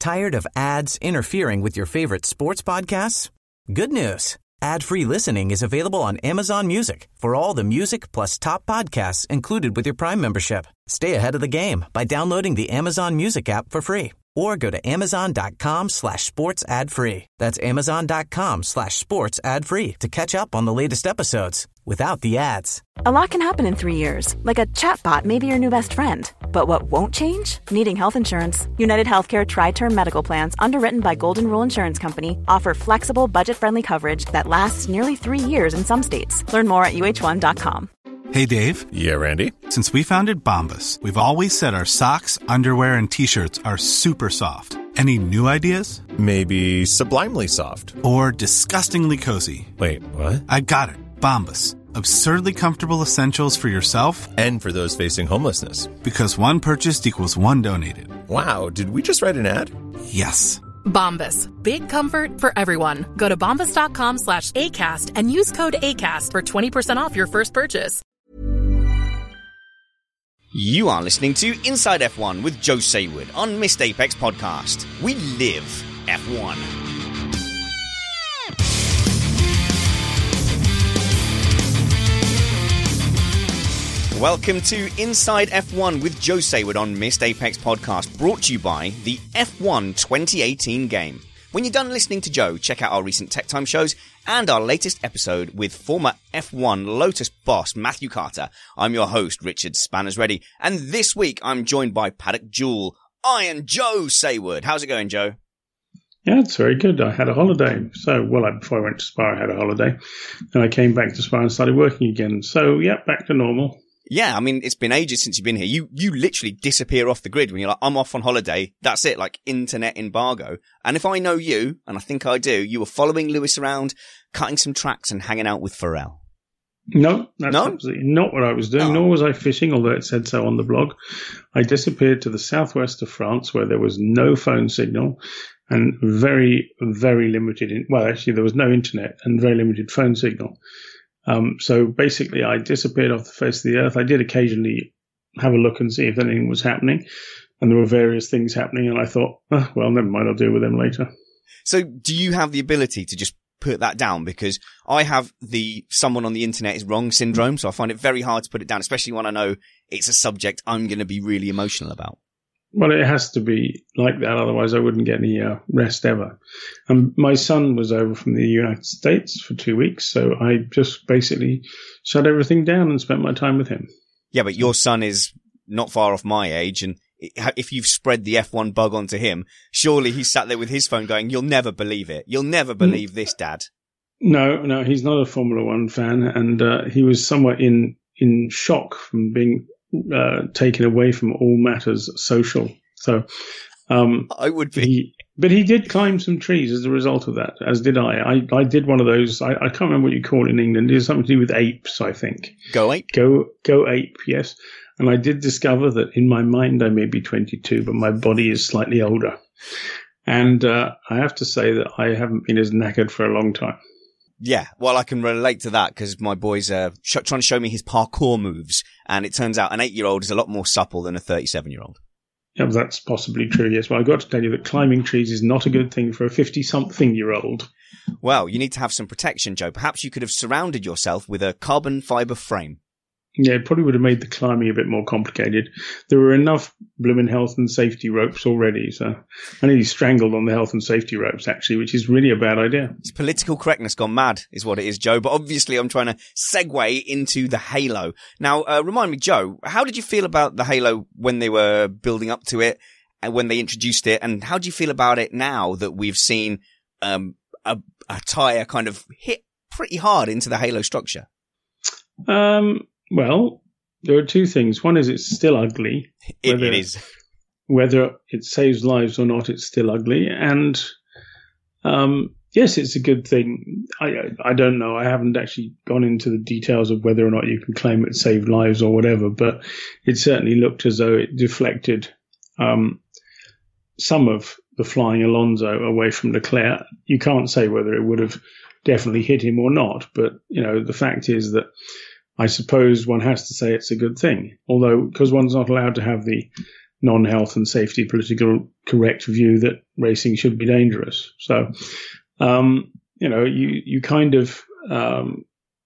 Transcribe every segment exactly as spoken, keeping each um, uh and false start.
Tired of ads interfering with your favorite sports podcasts? Good news. Ad-free listening is available on Amazon Music for all the music plus top podcasts included with your Prime membership. Stay ahead of the game by downloading the Amazon Music app for free or go to amazon.com slash sports ad free. That's amazon.com slash sports ad free to catch up on the latest episodes without the ads. A lot can happen in three years, like a chatbot may be your new best friend. But what won't change? Needing health insurance. United Healthcare Tri-Term Medical Plans, underwritten by Golden Rule Insurance Company, offer flexible, budget-friendly coverage that lasts nearly three years in some states. Learn more at U H one dot com. Hey, Dave. Yeah, Randy. Since we founded Bombas, we've always said our socks, underwear, and T-shirts are super soft. Any new ideas? Maybe sublimely soft. Or disgustingly cozy. Wait, what? I got it. Bombas. Absurdly comfortable essentials for yourself and for those facing homelessness. Because one purchased equals one donated. Wow, did we just write an ad? Yes. Bombas. Big comfort for everyone. Go to bombas.com slash ACAST and use code ACAST for twenty percent off your first purchase. You are listening to Inside F one with Joe Saywood on Missed Apex Podcast. We live F one. Welcome to Inside F one with Joe Saywood on Missed Apex Podcast, brought to you by the F one twenty eighteen game. When you're done listening to Joe, check out our recent Tech Time shows and our latest episode with former F one Lotus boss Matthew Carter. I'm your host, Richard Spanners Ready, and this week I'm joined by Paddock Jewel, Iron Joe Saywood. How's it going, Joe? Yeah, it's very good. I had a holiday. So, well, I, before I went to Spa, I had a holiday. And I came back to Spa and started working again. So, yeah, back to normal. Yeah, I mean, it's been ages since you've been here. You you literally disappear off the grid when you're like, I'm off on holiday. That's it, like internet embargo. And if I know you, and I think I do, you were following Lewis around, cutting some tracks and hanging out with Pharrell. No, that's no? absolutely not what I was doing, Oh. nor was I fishing, although it said so on the blog. I disappeared to the southwest of France where there was no phone signal and very, very limited, in, well, actually there was no internet and very limited phone signal. Um, so basically I disappeared off the face of the earth. I did occasionally have a look and see if anything was happening, and there were various things happening, and I thought, oh, well, never mind, I'll deal with them later. So do you have the ability to just put that down? Because I have the someone on the internet is wrong syndrome, so I find it very hard to put it down, especially when I know it's a subject I'm going to be really emotional about. Well, it has to be like that, otherwise I wouldn't get any uh, rest ever. And my son was over from the United States for two weeks, so I just basically shut everything down and spent my time with him. Yeah, but your son is not far off my age, and if you've spread the F one bug onto him, surely he's sat there with his phone going, you'll never believe it. You'll never believe this, Dad. No, no, he's not a Formula One fan, and uh, he was somewhat in, in shock from being uh, taken away from all matters social. So um, I would be. He, but he did climb some trees as a result of that, as did I. I, I did one of those, I, I can't remember what you call it in England. It has something to do with apes, I think. Go ape? Go, go ape, yes. And I did discover that in my mind I may be twenty-two, but my body is slightly older. And uh, I have to say that I haven't been as knackered for a long time. Yeah, well, I can relate to that because my boy's uh, sh- trying to show me his parkour moves, and it turns out an eight-year-old is a lot more supple than a thirty-seven-year-old. Yeah, that's possibly true, yes. Well, I've got to tell you that climbing trees is not a good thing for a fifty-something-year-old. Well, you need to have some protection, Joe. Perhaps you could have surrounded yourself with a carbon fibre frame. Yeah, it probably would have made the climbing a bit more complicated. There were enough blooming health and safety ropes already, so I nearly strangled on the health and safety ropes, actually, which is really a bad idea. It's political correctness gone mad, is what it is, Joe. But obviously, I'm trying to segue into the Halo. Now, uh, remind me, Joe, how did you feel about the Halo when they were building up to it and when they introduced it? And how do you feel about it now that we've seen um, a, a tire kind of hit pretty hard into the Halo structure? Um... Well, there are two things. One is it's still ugly. It, whether, it is. Whether it saves lives or not, it's still ugly. And um, yes, it's a good thing. I I don't know. I haven't actually gone into the details of whether or not you can claim it saved lives or whatever, but it certainly looked as though it deflected um, some of the flying Alonso away from Leclerc. You can't say whether it would have definitely hit him or not, but you know the fact is that I suppose one has to say it's a good thing, although because one's not allowed to have the non-health and safety, political correct view that racing should be dangerous. So, um, you know, you, you kind of, um,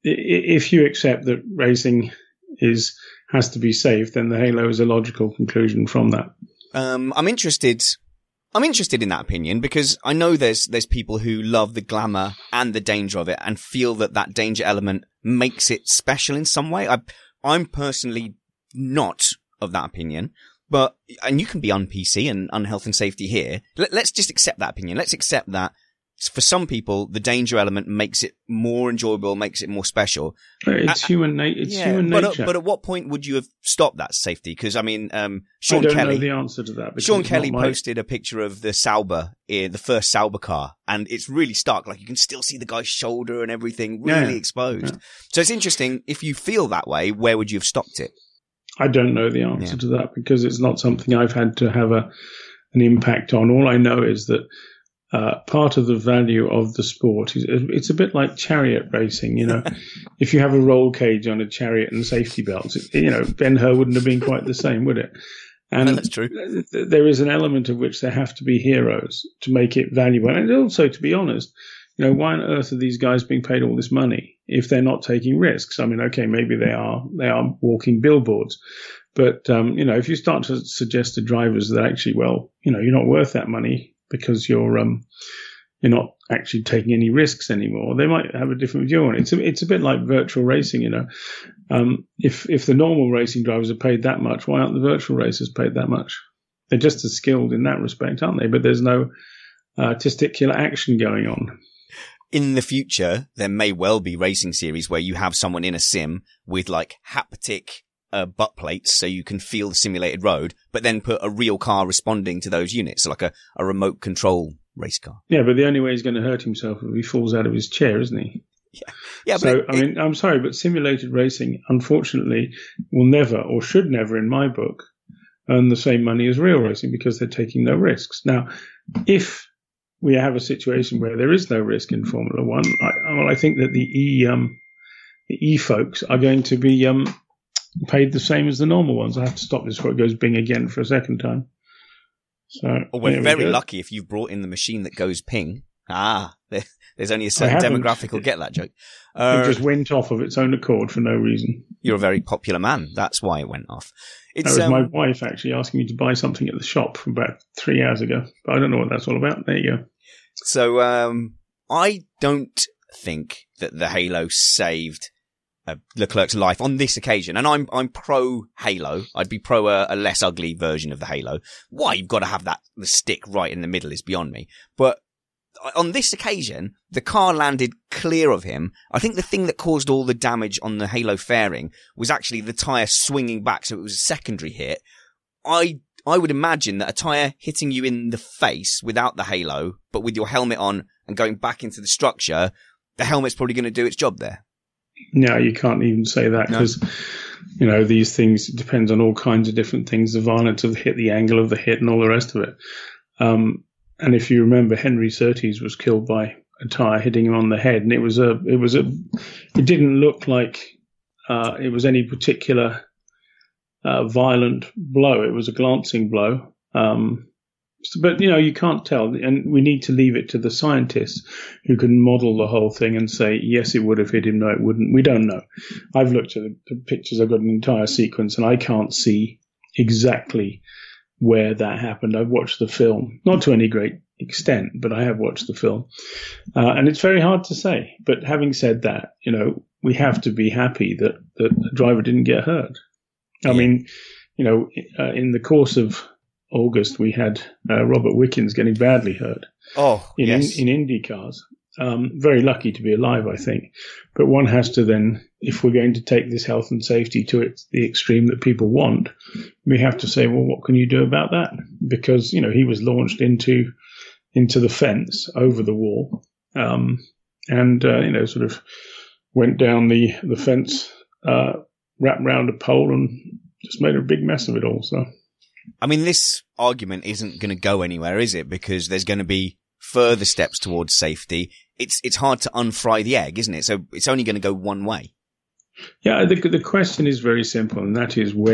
if you accept that racing is has to be safe, then the halo is a logical conclusion from that. Um, I'm interested. I'm interested in that opinion because I know there's there's people who love the glamour and the danger of it and feel that that danger element makes it special in some way. I, I'm personally not of that opinion, but and you can be on P C and on health and safety here. Let, let's just accept that opinion. Let's accept that. For some people, the danger element makes it more enjoyable, makes it more special. It's uh, human, na- it's yeah, human but nature. At, but at what point would you have stopped that safety? Because, I mean, um, Sean I don't Kelly. know the answer to that. Sean Kelly my... posted a picture of the Sauber, the first Sauber car, and it's really stark. Like, you can still see the guy's shoulder and everything really yeah, exposed. Yeah. So it's interesting. If you feel that way, where would you have stopped it? I don't know the answer yeah. to that because it's not something I've had to have a an impact on. All I know is that Uh, part of the value of the sport is it's a bit like chariot racing. You know, if you have a roll cage on a chariot and safety belts, it, you know, Ben-Hur wouldn't have been quite the same, would it? And no, that's true. Th- there is an element of which there have to be heroes to make it valuable. And also, to be honest, you know, why on earth are these guys being paid all this money if they're not taking risks? I mean, okay, maybe they are, they are walking billboards. But, um, you know, if you start to suggest to drivers that actually, well, you know, you're not worth that money, because you're um you're not actually taking any risks anymore, they might have a different view on it. It's a, it's a bit like virtual racing, you know. Um, if if the normal racing drivers are paid that much, why aren't the virtual racers paid that much? They're just as skilled in that respect, aren't they? But there's no uh, testicular action going on. In the future, there may well be racing series where you have someone in a sim with like haptic Uh, butt plates so you can feel the simulated road, but then put a real car responding to those units, so like a, a remote control race car. Yeah, but the only way he's going to hurt himself is if he falls out of his chair, isn't he? Yeah, yeah. So, but it, I mean, I'm sorry, but simulated racing, unfortunately, will never, or should never in my book, earn the same money as real racing because they're taking no risks. Now, if we have a situation where there is no risk in Formula One, I, well, I think that the E, um, the E folks are going to be, um, paid the same as the normal ones. I have to stop this before it goes bing again for a second time. So well, we're very we lucky if you've brought in the machine that goes ping. Ah, there, there's only a certain demographic who'll get that joke. Uh, it just went off of its own accord for no reason. You're a very popular man. That's why it went off. It's, that was um, my wife actually asking me to buy something at the shop from about three hours ago. But I don't know what that's all about. There you go. So um, I don't think that the Halo saved Uh, Leclerc's life on this occasion, and I'm I'm pro Halo. I'd be pro a, a less ugly version of the Halo. Why you've got to have that the stick right in the middle is beyond me. But on this occasion, the car landed clear of him. I think the thing that caused all the damage on the Halo fairing was actually the tyre swinging back, so it was a secondary hit. I I would imagine that a tyre hitting you in the face without the Halo, but with your helmet on and going back into the structure, the helmet's probably going to do its job there. No, you can't even say that because, no. you know, these things depends on all kinds of different things, the violence of the hit, the angle of the hit and all the rest of it. Um, and if you remember, Henry Surtees was killed by a tyre hitting him on the head, and it was a, it was a, it didn't look like uh, it was any particular uh, violent blow. It was a glancing blow. Um, But, you know, you can't tell. And we need to leave it to the scientists who can model the whole thing and say, yes, it would have hit him. No, it wouldn't. We don't know. I've looked at the pictures. I've got an entire sequence and I can't see exactly where that happened. I've watched the film, not to any great extent, but I have watched the film. Uh, and it's very hard to say. But having said that, you know, we have to be happy that, that the driver didn't get hurt. I yeah. mean, you know, uh, in the course of August, we had uh, Robert Wickens getting badly hurt. Oh, in, yes. in, in Indy cars. Um, very lucky to be alive, I think. But one has to then, if we're going to take this health and safety to it, the extreme that people want, we have to say, well, what can you do about that? Because, you know, he was launched into into the fence over the wall, um, and uh, you know, sort of went down the the fence, uh, wrapped round a pole, and just made a big mess of it all. So. I mean, this argument isn't going to go anywhere, is it? Because there's going to be further steps towards safety. It's it's hard to unfry the egg, isn't it? So it's only going to go one way. Yeah, the the question is very simple, and that is where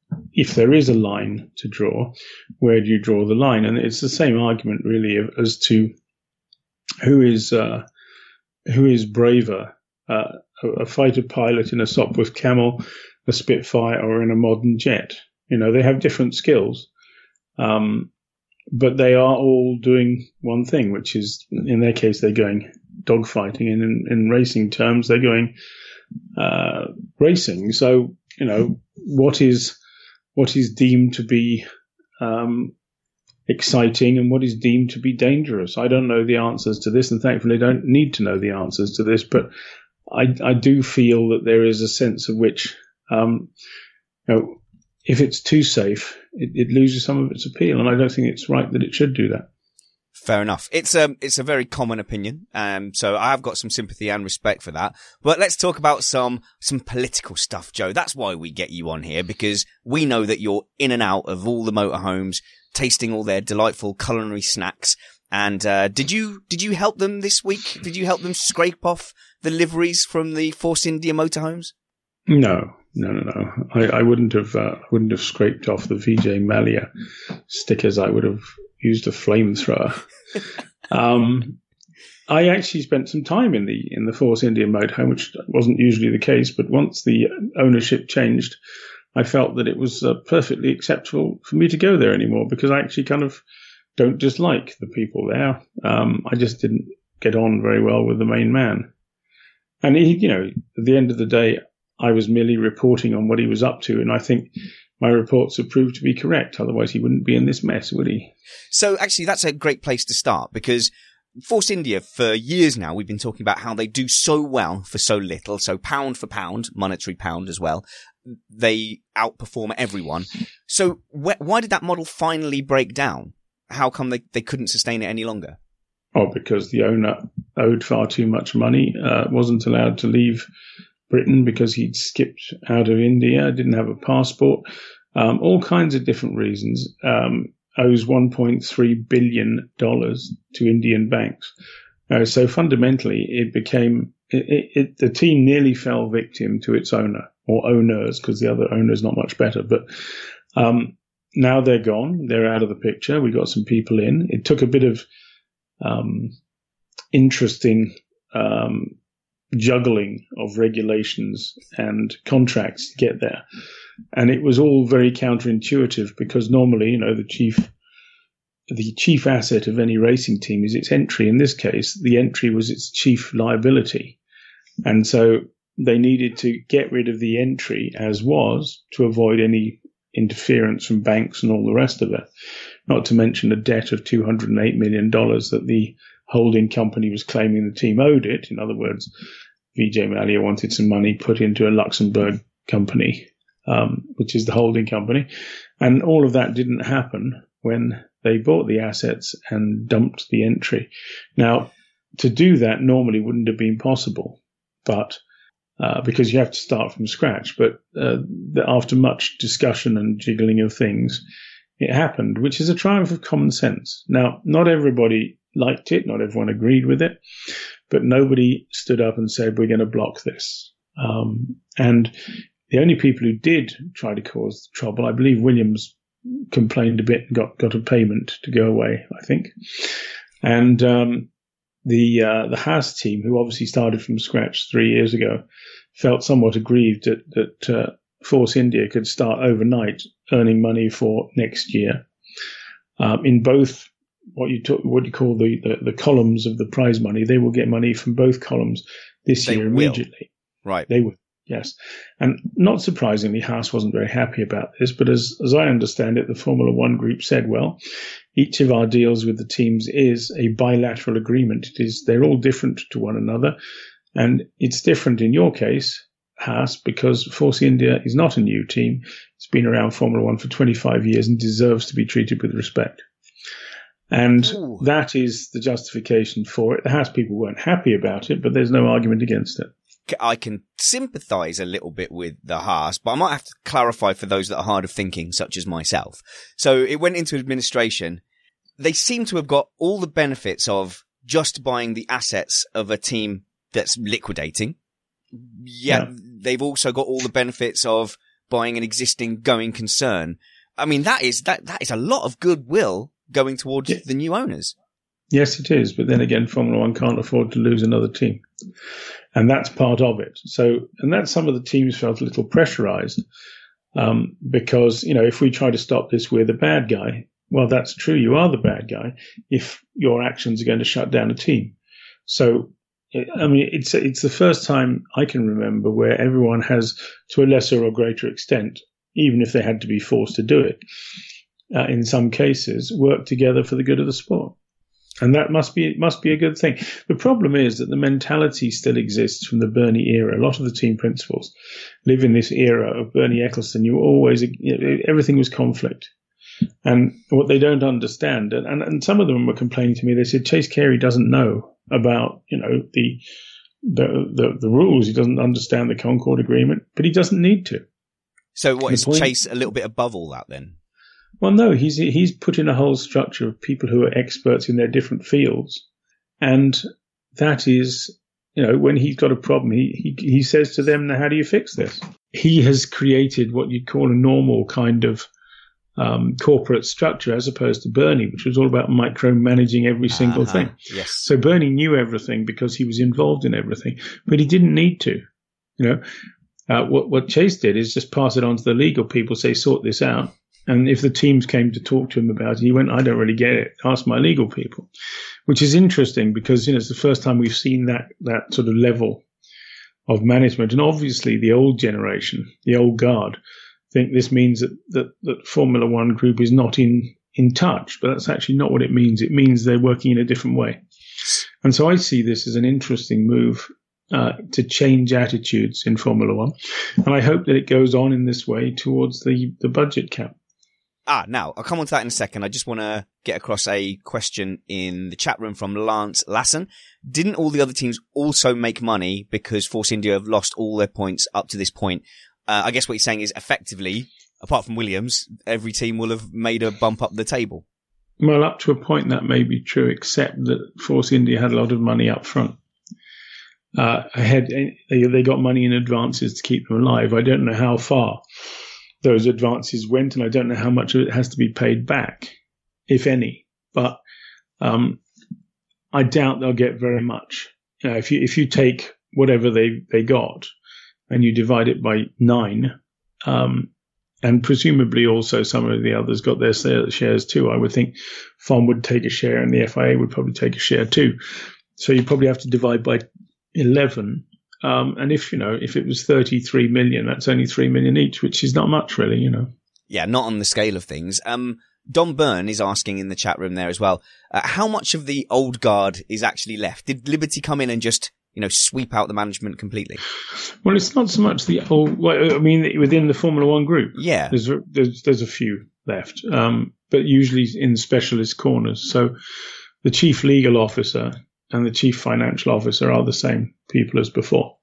if there is a line to draw, where do you draw the line? And it's the same argument really as to who is uh, who is braver, uh, a fighter pilot in a Sopwith Camel, a Spitfire, or in a modern jet. You know, they have different skills, um, but they are all doing one thing, which is, in their case, they're going dogfighting, and in, in racing terms, they're going uh, racing. So, you know, what is what is deemed to be um, exciting and what is deemed to be dangerous? I don't know the answers to this, and thankfully I don't need to know the answers to this, but I, I do feel that there is a sense of which, um, you know, if it's too safe, it, it loses some of its appeal, and I don't think it's right that it should do that. Fair enough. It's a, it's a very common opinion, um, so I've got some sympathy and respect for that. But let's talk about some, some political stuff, Joe. That's why we get you on here, because we know that you're in and out of all the motorhomes, tasting all their delightful culinary snacks. And, uh, did you, did you help them this week? Did you help them scrape off the liveries from the Force India motorhomes? No, no, no, no. I, I wouldn't have, uh, wouldn't have scraped off the Vijay Mallya stickers. I would have used a flamethrower. um, I actually spent some time in the in the Force India motorhome, which wasn't usually the case. But once the ownership changed, I felt that it was uh, perfectly acceptable for me to go there anymore, because I actually kind of don't dislike the people there. Um, I just didn't get on very well with the main man. And he, you know, at the end of the day, I was merely reporting on what he was up to, and I think my reports have proved to be correct. Otherwise, he wouldn't be in this mess, would he? So actually, that's a great place to start, because Force India, for years now, we've been talking about how they do so well for so little. So pound for pound, monetary pound as well, they outperform everyone. So wh- why did that model finally break down? How come they, they couldn't sustain it any longer? Oh, because the owner owed far too much money, uh, wasn't allowed to leave Britain because he'd skipped out of India, didn't have a passport, um, all kinds of different reasons, um, owes one point three billion dollars to Indian banks. Uh, so fundamentally, it became, it, it, it, the team nearly fell victim to its owner, or owners, because the other owner is not much better. But um, now they're gone. They're out of the picture. We got some people in. It took a bit of um, interesting um juggling of regulations and contracts to get there. And it was all very counterintuitive, because normally, you know, the chief, the chief asset of any racing team is its entry. In this case, the entry was its chief liability. And so they needed to get rid of the entry as was to avoid any interference from banks and all the rest of it. Not to mention a debt of two hundred eight million dollars that the holding company was claiming the team owed it. In other words, Vijay Mallya wanted some money put into a Luxembourg company, um, which is the holding company. And all of that didn't happen when they bought the assets and dumped the entry. Now, to do that normally wouldn't have been possible, but uh, because you have to start from scratch. But uh, after much discussion and jiggling of things, it happened, which is a triumph of common sense. Now, not everybody liked it, not everyone agreed with it, but nobody stood up and said, we're going to block this. Um, and the only people who did try to cause trouble, I believe Williams complained a bit and got, got a payment to go away, I think. And um, the uh, the Haas team, who obviously started from scratch three years ago, felt somewhat aggrieved that, that uh, Force India could start overnight earning money for next year um, in both what you talk, what you call the, the, the columns of the prize money. They will get money from both columns this they year will. immediately. Right. They will, yes. And not surprisingly, Haas wasn't very happy about this, but as, as I understand it, the Formula One group said, well, each of our deals with the teams is a bilateral agreement. It is, they're all different to one another. And it's different in your case, Haas, because Force India is not a new team. It's been around Formula One for twenty-five years and deserves to be treated with respect. And Ooh. That is the justification for it. The Haas people weren't happy about it, but there's no argument against it. I can sympathise a little bit with the Haas, but I might have to clarify for those that are hard of thinking, such as myself. So it went into administration. They seem to have got all the benefits of just buying the assets of a team that's liquidating. Yeah, yeah. They've also got all the benefits of buying an existing going concern. I mean, that is that that is a lot of goodwill going towards yeah. the new owners. Yes, it is. But then again, Formula One can't afford to lose another team. And that's part of it. So, and that some of the teams felt a little pressurized um, because, you know, if we try to stop this, we're the bad guy. Well, that's true. You are the bad guy if your actions are going to shut down a team. So, I mean, it's it's the first time I can remember where everyone has, to a lesser or greater extent, even if they had to be forced to do it, uh, in some cases, worked together for the good of the sport. And that must be must be a good thing. The problem is that the mentality still exists from the Bernie era. A lot of the team principals live in this era of Bernie Ecclestone. You were always, you know, everything was conflict. And what they don't understand, and, and, and some of them were complaining to me, they said, Chase Carey doesn't know about, you know, the, the, the, the rules. He doesn't understand the Concord Agreement, but he doesn't need to. So what, the is point, Chase a little bit above all that then? Well, no, he's he's put in a whole structure of people who are experts in their different fields. And that is, you know, when he's got a problem, he, he, he says to them, now, how do you fix this? He has created what you'd call a normal kind of um, corporate structure as opposed to Bernie, which was all about micromanaging every single uh-huh. thing. Yes. So Bernie knew everything because he was involved in everything, but he didn't need to, you know. Uh, what, what Chase did is just pass it on to the legal people, say, sort this out. And if the teams came to talk to him about it, he went, I don't really get it. Ask my legal people, which is interesting because, you know, it's the first time we've seen that, that sort of level of management. And obviously the old generation, the old guard, think this means that, that, that Formula One group is not in, in touch, but that's actually not what it means. It means they're working in a different way. And so I see this as an interesting move uh, to change attitudes in Formula One. And I hope that it goes on in this way towards the, the budget cap. Ah, now, I'll come on to that in a second. I just want to get across a question in the chat room from Lance Lassen. Didn't all the other teams also make money because Force India have lost all their points up to this point? Uh, I guess what he's saying is effectively, apart from Williams, every team will have made a bump up the table. Well, up to a point that may be true, except that Force India had a lot of money up front. Uh, ahead, they, they got money in advances to keep them alive. I don't know how far those advances went, and I don't know how much of it has to be paid back, if any. But um, I doubt they'll get very much. You know, if you if you take whatever they, they got and you divide it by nine, um, and presumably also some of the others got their shares too, I would think F O M would take a share and the F I A would probably take a share too. So you probably have to divide by eleven. Um, and if, you know, if it was thirty-three million, that's only three million each, which is not much really, you know. Yeah, not on the scale of things. Um, Don Byrne is asking in the chat room there as well, uh, how much of the old guard is actually left? Did Liberty come in and just, you know, sweep out the management completely? Well, it's not so much the old, well, I mean, within the Formula One group. Yeah. There's a, there's, there's a few left, um, but usually in specialist corners. So the chief legal officer and the chief financial officer are the same people as before.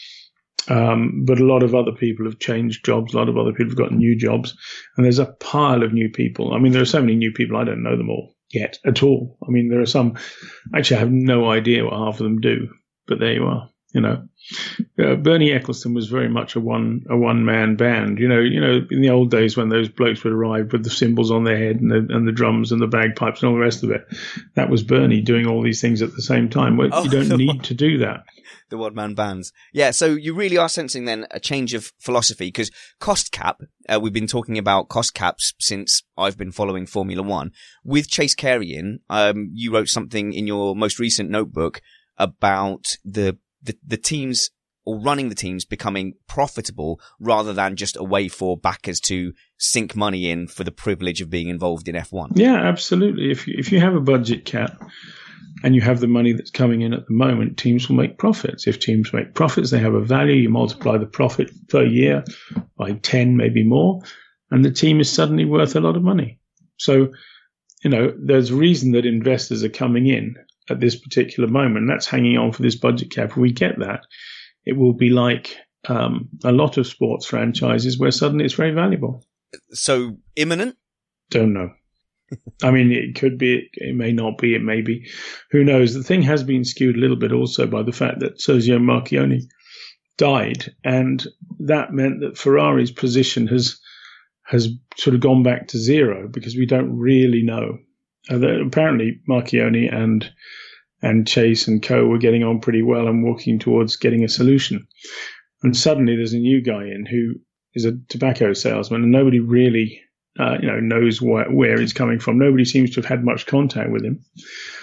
Um, but a lot of other people have changed jobs. A lot of other people have got new jobs. And there's a pile of new people. I mean, there are so many new people, I don't know them all yet at all. I mean, there are some, actually I have no idea what half of them do, but there you are, you know. Uh, Bernie Ecclestone was very much a one a one man band. You know, you know, in the old days when those blokes would arrive with the cymbals on their head and the and the drums and the bagpipes and all the rest of it, that was Bernie doing all these things at the same time. Well, oh, you don't need one, to do that. The one man bands, yeah. So you really are sensing then a change of philosophy because cost cap. Uh, we've been talking about cost caps since I've been following Formula One. With Chase Carey in, um, you wrote something in your most recent notebook about the The, the teams or running the teams becoming profitable rather than just a way for backers to sink money in for the privilege of being involved in F one. Yeah, absolutely. If you, if you have a budget cap and you have the money that's coming in at the moment, teams will make profits. If teams make profits, they have a value. You multiply the profit per year by ten, maybe more, and the team is suddenly worth a lot of money. So, you know, there's a reason that investors are coming in at this particular moment. That's hanging on for this budget cap. If we get that, it will be like um, a lot of sports franchises where suddenly it's very valuable. So imminent? Don't know. I mean, it could be, it may not be, it may be. Who knows? The thing has been skewed a little bit also by the fact that Sergio Marchionne died, and that meant that Ferrari's position has has sort of gone back to zero because we don't really know. Uh, that apparently, Marchioni and and Chase and co were getting on pretty well and working towards getting a solution. And suddenly there's a new guy in who is a tobacco salesman, and nobody really, uh, you know, knows wh- where he's coming from. Nobody seems to have had much contact with him.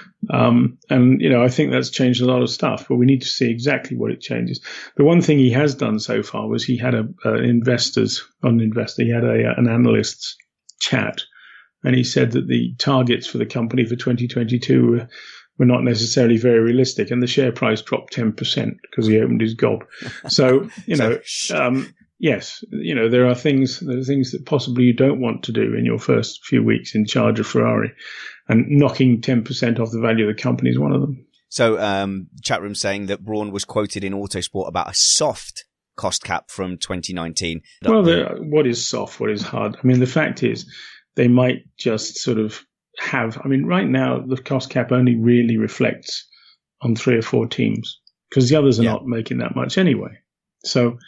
Um, and, you know, I think that's changed a lot of stuff, but we need to see exactly what it changes. The one thing he has done so far was he had a, an investors, not an investor, he had a, an analyst's chat, and he said that the targets for the company for twenty twenty-two were, were not necessarily very realistic, and the share price dropped ten percent because he opened his gob. So, you know, um, yes, you know, there are things, there are things that possibly you don't want to do in your first few weeks in charge of Ferrari, and knocking ten percent off the value of the company is one of them. So, um, chat room saying that Brawn was quoted in Autosport about a soft cost cap from twenty nineteen. Well, the, what is soft? What is hard? I mean, the fact is they might just sort of have, I mean, right now the cost cap only really reflects on three or four teams because the others are yeah. not making that much anyway. So,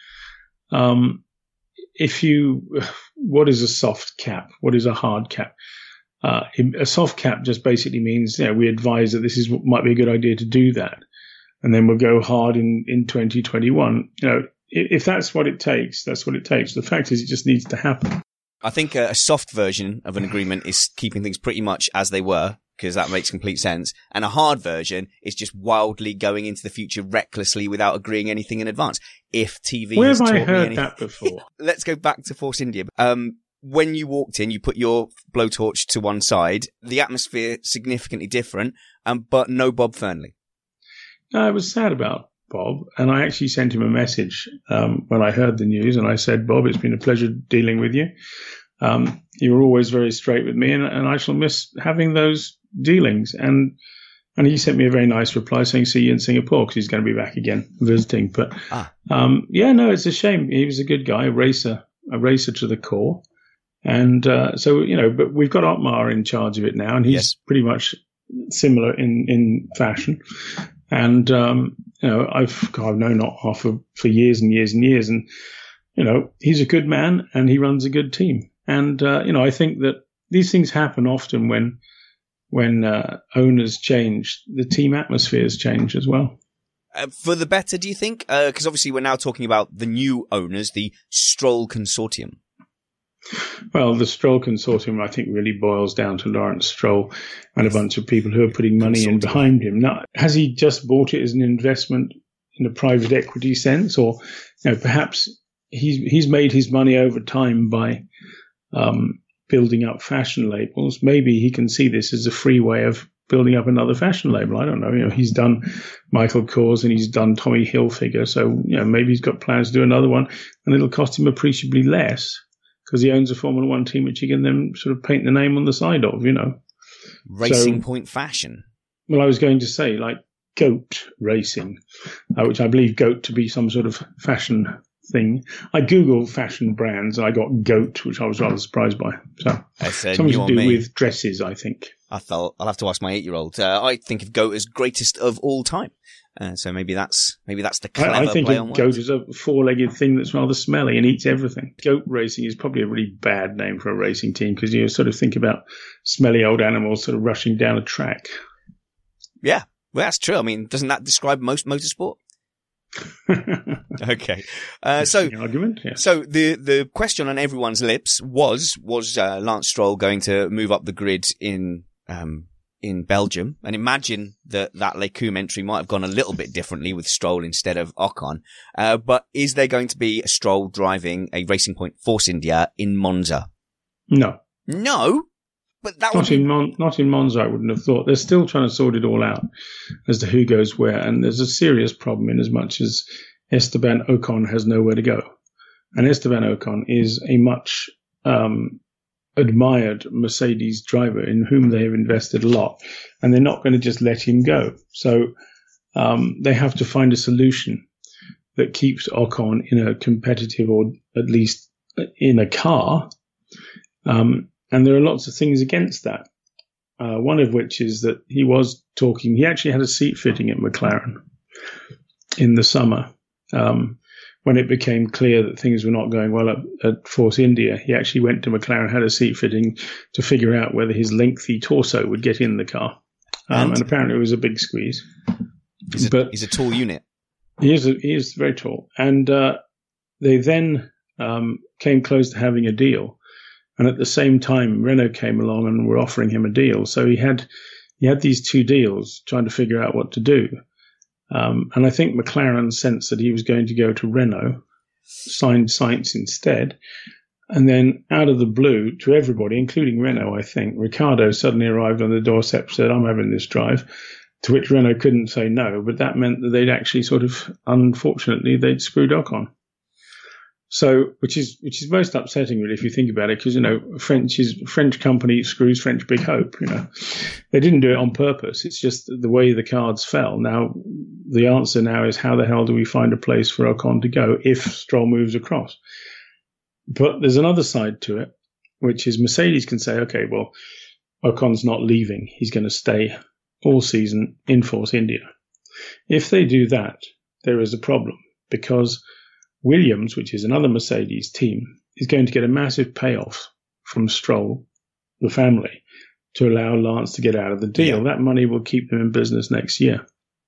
um, if you, what is a soft cap? What is a hard cap? Uh, a soft cap just basically means, you know, we advise that this is what might be a good idea to do that. And then we'll go hard in, in twenty twenty-one. You know, if, if that's what it takes, that's what it takes. The fact is it just needs to happen. I think a, a soft version of an agreement is keeping things pretty much as they were, because that makes complete sense. And a hard version is just wildly going into the future recklessly without agreeing anything in advance. If T V Where has have taught I me heard anything, that before? Let's go back to Force India. Um, when you walked in, you put your blowtorch to one side. The atmosphere significantly different, um, but no Bob Fernley. No, I was sad about Bob, and I actually sent him a message um, when I heard the news, and I said, Bob, it's been a pleasure dealing with you. Um, you were always very straight with me, and, and I shall miss having those dealings. And and he sent me a very nice reply saying, see you in Singapore, because he's going to be back again visiting. But ah. um, yeah, no, it's a shame. He was a good guy, a racer, a racer to the core. And uh, so, you know, but we've got Otmar in charge of it now, and he's yes. pretty much similar in, in fashion. And, um, you know, I've, God, I've known Otmar for, for years and years and years. And, you know, he's a good man and he runs a good team. And, uh, you know, I think that these things happen often when when uh, owners change, the team atmospheres change as well. Uh, for the better, do you think? Because uh, obviously we're now talking about the new owners, the Stroll Consortium. Well, the Stroll Consortium, I think, really boils down to Lawrence Stroll and a bunch of people who are putting money in behind him. Now, has he just bought it as an investment in a private equity sense? Or, you know, perhaps he's, he's made his money over time by um, building up fashion labels. Maybe he can see this as a free way of building up another fashion label. I don't know. You know, he's done Michael Kors and he's done Tommy Hilfiger. So, you know, maybe he's got plans to do another one, and it'll cost him appreciably less because he owns a Formula One team which he can then sort of paint the name on the side of, you know. Racing so, Point Fashion. Well, I was going to say like Goat Racing, uh, which I believe Goat to be some sort of fashion thing. I Googled fashion brands and I got Goat, which I was rather surprised by. So something to do me. with dresses, I think. I thought I'll have to ask my eight-year-old. Uh, I think of Goat as greatest of all time. Uh, so maybe that's maybe that's the clever I, I think play on Goat words. is a four-legged thing that's rather smelly and eats everything. Goat Racing is probably a really bad name for a racing team because you sort of think about smelly old animals sort of rushing down a track. Yeah, well, that's true. I mean, doesn't that describe most motorsport? Okay. Uh, so, argument, yeah. so the, the question on everyone's lips was, was, uh, Lance Stroll going to move up the grid in, um, in Belgium? And imagine that that Lecum entry might have gone a little bit differently with Stroll instead of Ocon. Uh, but is there going to be a Stroll driving a Racing Point Force India in Monza? No. No? But that not would be... in Mon- not in Monza, I wouldn't have thought. They're still trying to sort it all out as to who goes where, and there's a serious problem in as much as Esteban Ocon has nowhere to go, and Esteban Ocon is a much um, admired Mercedes driver in whom they have invested a lot, and they're not going to just let him go. So um, they have to find a solution that keeps Ocon in a competitive, or at least in a car. Um, And there are lots of things against that. Uh, one of which is that he was talking, he actually had a seat fitting at McLaren in the summer. Um, when it became clear that things were not going well at, at Force India, he actually went to McLaren, had a seat fitting to figure out whether his lengthy torso would get in the car. Um, and, and apparently it was a big squeeze. He's a, but he's a tall unit. He is, a, he is very tall. And uh, they then um, came close to having a deal. And at the same time, Renault came along and were offering him a deal. So he had he had these two deals, trying to figure out what to do. Um, and I think McLaren sensed that he was going to go to Renault, signed Sainz instead. And then out of the blue, to everybody, including Renault, I think, Ricciardo suddenly arrived on the doorstep and said, I'm having this drive, to which Renault couldn't say no. But that meant that they'd actually sort of, unfortunately, they'd screwed Ocon. So, which is which is most upsetting, really, if you think about it, because, you know, French is French company screws French big hope. You know, they didn't do it on purpose. It's just the way the cards fell. Now, the answer now is how the hell do we find a place for Ocon to go if Stroll moves across? But there's another side to it, which is Mercedes can say, okay, well, Ocon's not leaving. He's going to stay all season in Force India. If they do that, there is a problem, because Williams, which is another Mercedes team, is going to get a massive payoff from Stroll, the family, to allow Lance to get out of the deal. Yeah. That money will keep them in business next year,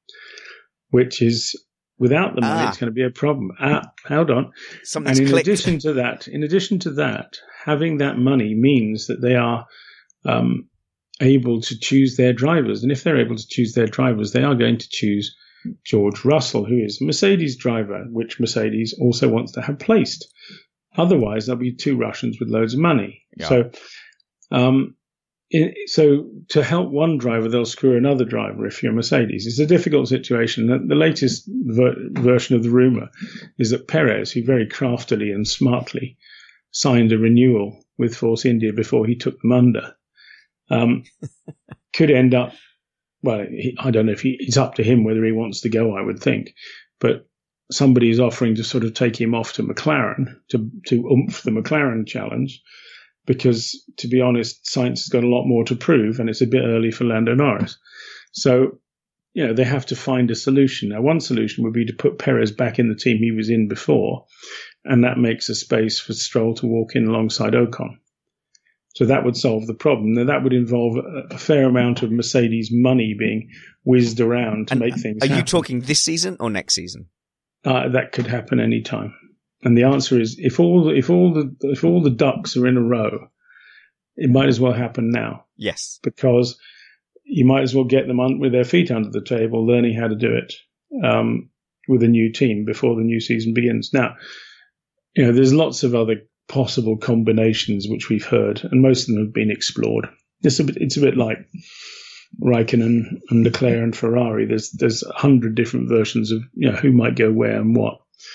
which is, without the money, ah. it's going to be a problem. Ah, hold on. Something's and in clicked. addition to that, in addition to that, having that money means that they are um, able to choose their drivers. And if they're able to choose their drivers, they are going to choose George Russell, who is a Mercedes driver, which Mercedes also wants to have placed. Otherwise, there'll be two Russians with loads of money. Yeah. So, um, in, so to help one driver, they'll screw another driver if you're Mercedes. It's a difficult situation. The, the latest ver- version of the rumor is that Perez, who very craftily and smartly signed a renewal with Force India before he took them under, um, could end up Well, he, I don't know if he, it's up to him whether he wants to go, I would think. But somebody is offering to sort of take him off to McLaren, to, to oomph the McLaren challenge, because, to be honest, Sainz has got a lot more to prove, and it's a bit early for Lando Norris. So, you know, they have to find a solution. Now, one solution would be to put Perez back in the team he was in before, and that makes a space for Stroll to walk in alongside Ocon. So that would solve the problem. Now, that would involve a, a fair amount of Mercedes money being whizzed around to and make things Are happen. you talking this season or next season? Uh, that could happen any time. And the answer is, if all the, if all the if all the ducks are in a row, it might as well happen now. Yes, because you might as well get them on, with their feet under the table, learning how to do it um, with a new team before the new season begins. Now, you know, there's lots of other possible combinations which we've heard, and most of them have been explored. It's a bit, it's a bit like Raikkonen and Leclerc and Ferrari. There's there's a hundred different versions of, you know, who might go where and what.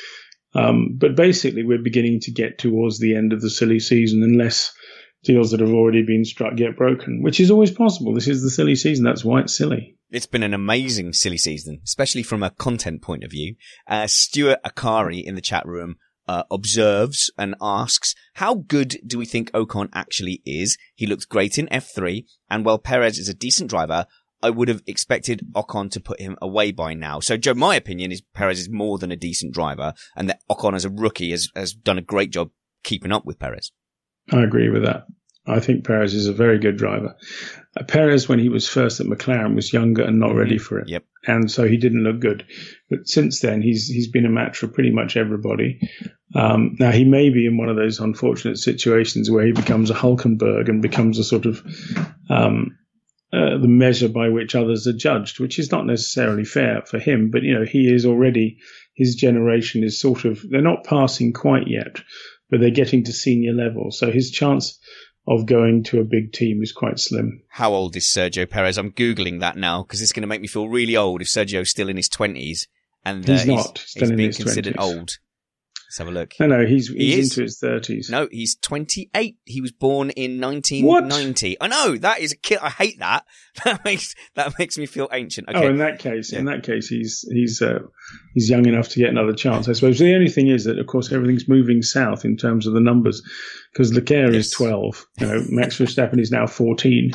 Um, but basically, we're beginning to get towards the end of the silly season, unless deals that have already been struck get broken, which is always possible. This is the silly season. That's why it's silly. It's been an amazing silly season, especially from a content point of view. Uh, Stuart Akari in the chat room Uh, observes and asks, how good do we think Ocon actually is? He looked great in F three, and while Perez is a decent driver, I would have expected Ocon to put him away by now. So, Joe, my opinion is Perez is more than a decent driver, and that Ocon as a rookie has, has done a great job keeping up with Perez. I agree with that. I think Perez is a very good driver. Uh, Perez, when he was first at McLaren, was younger and not ready for it. Yep. And so he didn't look good. But since then, he's he's been a match for pretty much everybody. Um, now, he may be in one of those unfortunate situations where he becomes a Hulkenberg and becomes a sort of um, uh, the measure by which others are judged, which is not necessarily fair for him. But, you know, he is already, his generation is sort of, they're not passing quite yet, but they're getting to senior level. So his chance of going to a big team is quite slim. How old is Sergio Perez? I'm Googling that now because it's going to make me feel really old if Sergio's still in his twenties and uh, he's not. He's, Still he's in being his considered twenties. old. Let's have a look. No, no, he's, he he's is. into his thirties. No, he's twenty-eight. He was born in nineteen ninety. What? I know, that is a kid. I hate that. That makes that makes me feel ancient. Okay. Oh, in that case, yeah. in that case, he's he's uh, he's young enough to get another chance, I suppose. The only thing is that, of course, everything's moving south in terms of the numbers, because Leclerc yes. is twelve. You know, Max Verstappen is now fourteen.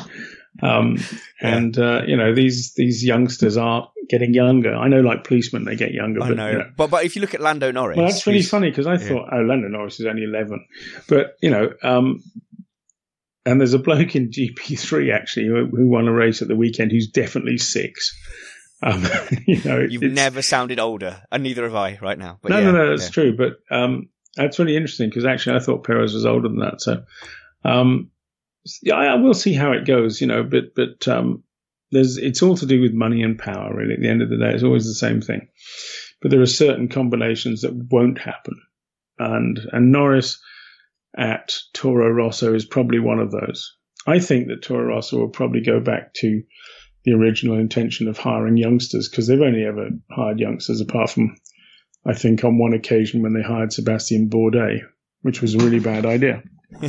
Um, and, uh, you know, these, these youngsters are getting younger. I know, like policemen, they get younger. I but, know. You know. But, but if you look at Lando Norris. Well, that's really funny because I thought, yeah. oh, Lando Norris is only eleven. But, you know, um, and there's a bloke in G P three, actually, who, who won a race at the weekend who's definitely six. Um, you know, You've never sounded older, and neither have I right now. But no, yeah, no, no, that's yeah. true. But um, that's really interesting because actually I thought Perez was older than that. So, um, yeah, I will see how it goes, you know, but, but um, there's it's all to do with money and power, really. At the end of the day, it's always the same thing. But there are certain combinations that won't happen. And, and Norris at Toro Rosso is probably one of those. I think that Toro Rosso will probably go back to the original intention of hiring youngsters because they've only ever hired youngsters apart from, I think, on one occasion when they hired Sebastian Bourdais, which was a really bad idea.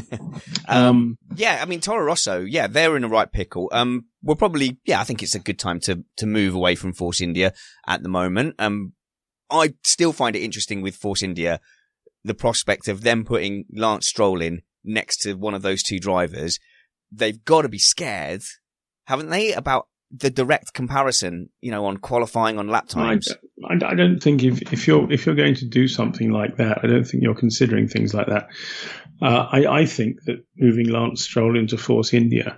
um, yeah, I mean, Toro Rosso, yeah, they're in a right pickle. Um, we're probably, yeah, I think it's a good time to, to move away from Force India at the moment. Um, I still find it interesting with Force India, the prospect of them putting Lance Stroll in next to one of those two drivers. They've got to be scared, haven't they, about the direct comparison, you know, on qualifying, on lap times. I, I don't think if, if you're if you're going to do something like that, I don't think you're considering things like that. Uh, I, I think that moving Lance Stroll into Force India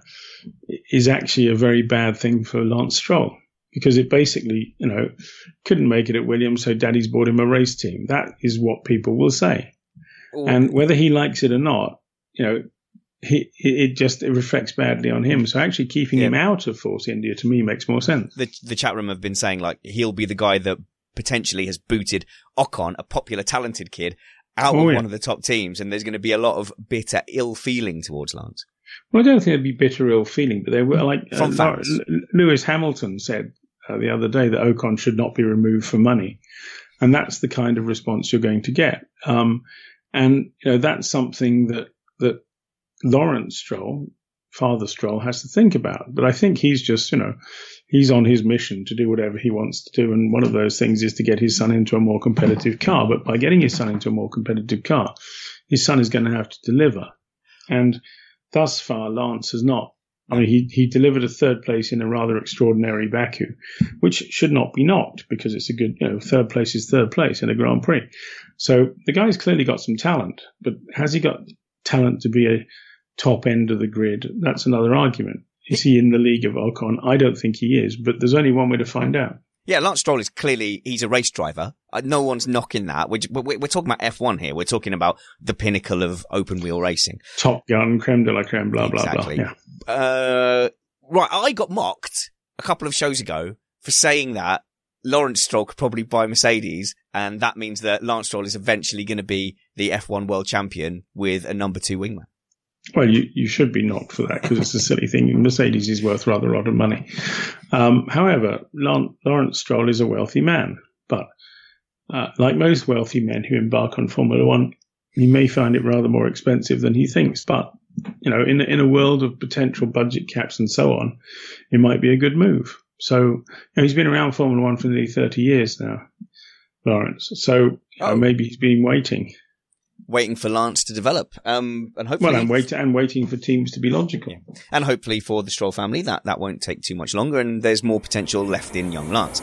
is actually a very bad thing for Lance Stroll because it basically, you know, couldn't make it at Williams, so Daddy's bought him a race team. That is what people will say, Ooh. And whether he likes it or not, you know. He, it just it reflects badly on him. So actually keeping yeah. him out of Force India to me makes more sense. The, the chat room have been saying like he'll be the guy that potentially has booted Ocon, a popular, talented kid, out oh, of yeah. one of the top teams, and there's going to be a lot of bitter ill feeling towards Lance. Well, I don't think there'd be bitter ill feeling, but there were like From uh, fans. Lewis Hamilton said uh, the other day that Ocon should not be removed for money, and that's the kind of response you're going to get. Um, and you know that's something that that. Lawrence Stroll, Father Stroll, has to think about. But I think he's just, you know, he's on his mission to do whatever he wants to do. And one of those things is to get his son into a more competitive car. But by getting his son into a more competitive car, his son is going to have to deliver. And thus far, Lance has not. I mean, he, he delivered a third place in a rather extraordinary Baku, which should not be knocked because it's a good, you know, third place is third place in a Grand Prix. So the guy's clearly got some talent, but has he got talent to be a top end of the grid? That's another argument. Is he in the league of Ocon? I don't think he is, but there's only one way to find out. Yeah, Lance Stroll is clearly, he's a race driver. Uh, no one's knocking that. We're, we're, we're talking about F one here. We're talking about the pinnacle of open wheel racing. Top Gun, creme de la creme, blah, exactly. blah, blah. Yeah. Uh, right. I got mocked a couple of shows ago for saying that Lawrence Stroll could probably buy Mercedes, and that means that Lance Stroll is eventually going to be the F one world champion with a number two wingman. Well, you, you should be knocked for that because it's a silly thing. Mercedes is worth rather a lot of money. Um, however, Lawrence Stroll is a wealthy man, but uh, like most wealthy men who embark on Formula One, he may find it rather more expensive than he thinks. But, you know, in, in a world of potential budget caps and so on, it might be a good move. So, you know, he's been around Formula One for nearly thirty years now, Lawrence. So oh. you know, maybe he's been waiting. Waiting for Lance to develop, um, and hopefully, well, and wait and waiting for teams to be logical, yeah. and hopefully for the Stroll family that that won't take too much longer, and there's more potential left in young Lance.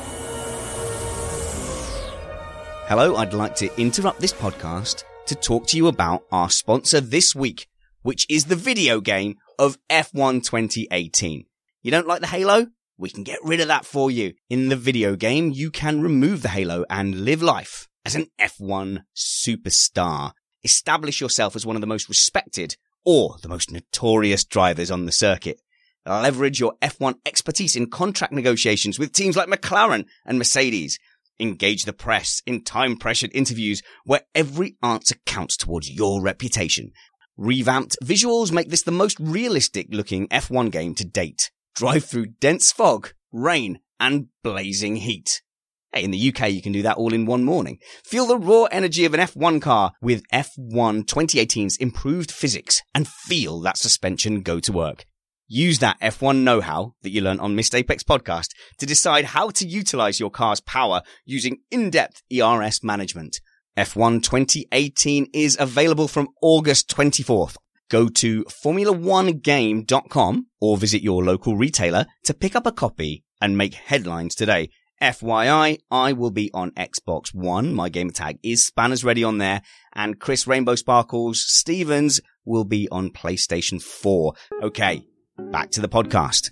Hello, I'd like to interrupt this podcast to talk to you about our sponsor this week, which is the video game of F one twenty eighteen. You don't like the halo? We can get rid of that for you. In the video game, you can remove the halo and live life as an F one superstar. Establish yourself as one of the most respected or the most notorious drivers on the circuit. Leverage your F one expertise in contract negotiations with teams like McLaren and Mercedes. Engage the press in time-pressured interviews where every answer counts towards your reputation. Revamped visuals make this the most realistic-looking F one game to date. Drive through dense fog, rain, and blazing heat. Hey, in the U K, you can do that all in one morning. Feel the raw energy of an F one car with F one twenty eighteen's improved physics and feel that suspension go to work. Use that F one know-how that you learned on Missed Apex podcast to decide how to utilize your car's power using in-depth E R S management. F one twenty eighteen is available from August twenty-fourth Go to formula one game dot com or visit your local retailer to pick up a copy and make headlines today. F Y I, I will be on Xbox One. My gamer tag is Spanners Ready on there. And Chris Rainbow Sparkles Stevens will be on PlayStation four. Okay, back to the podcast.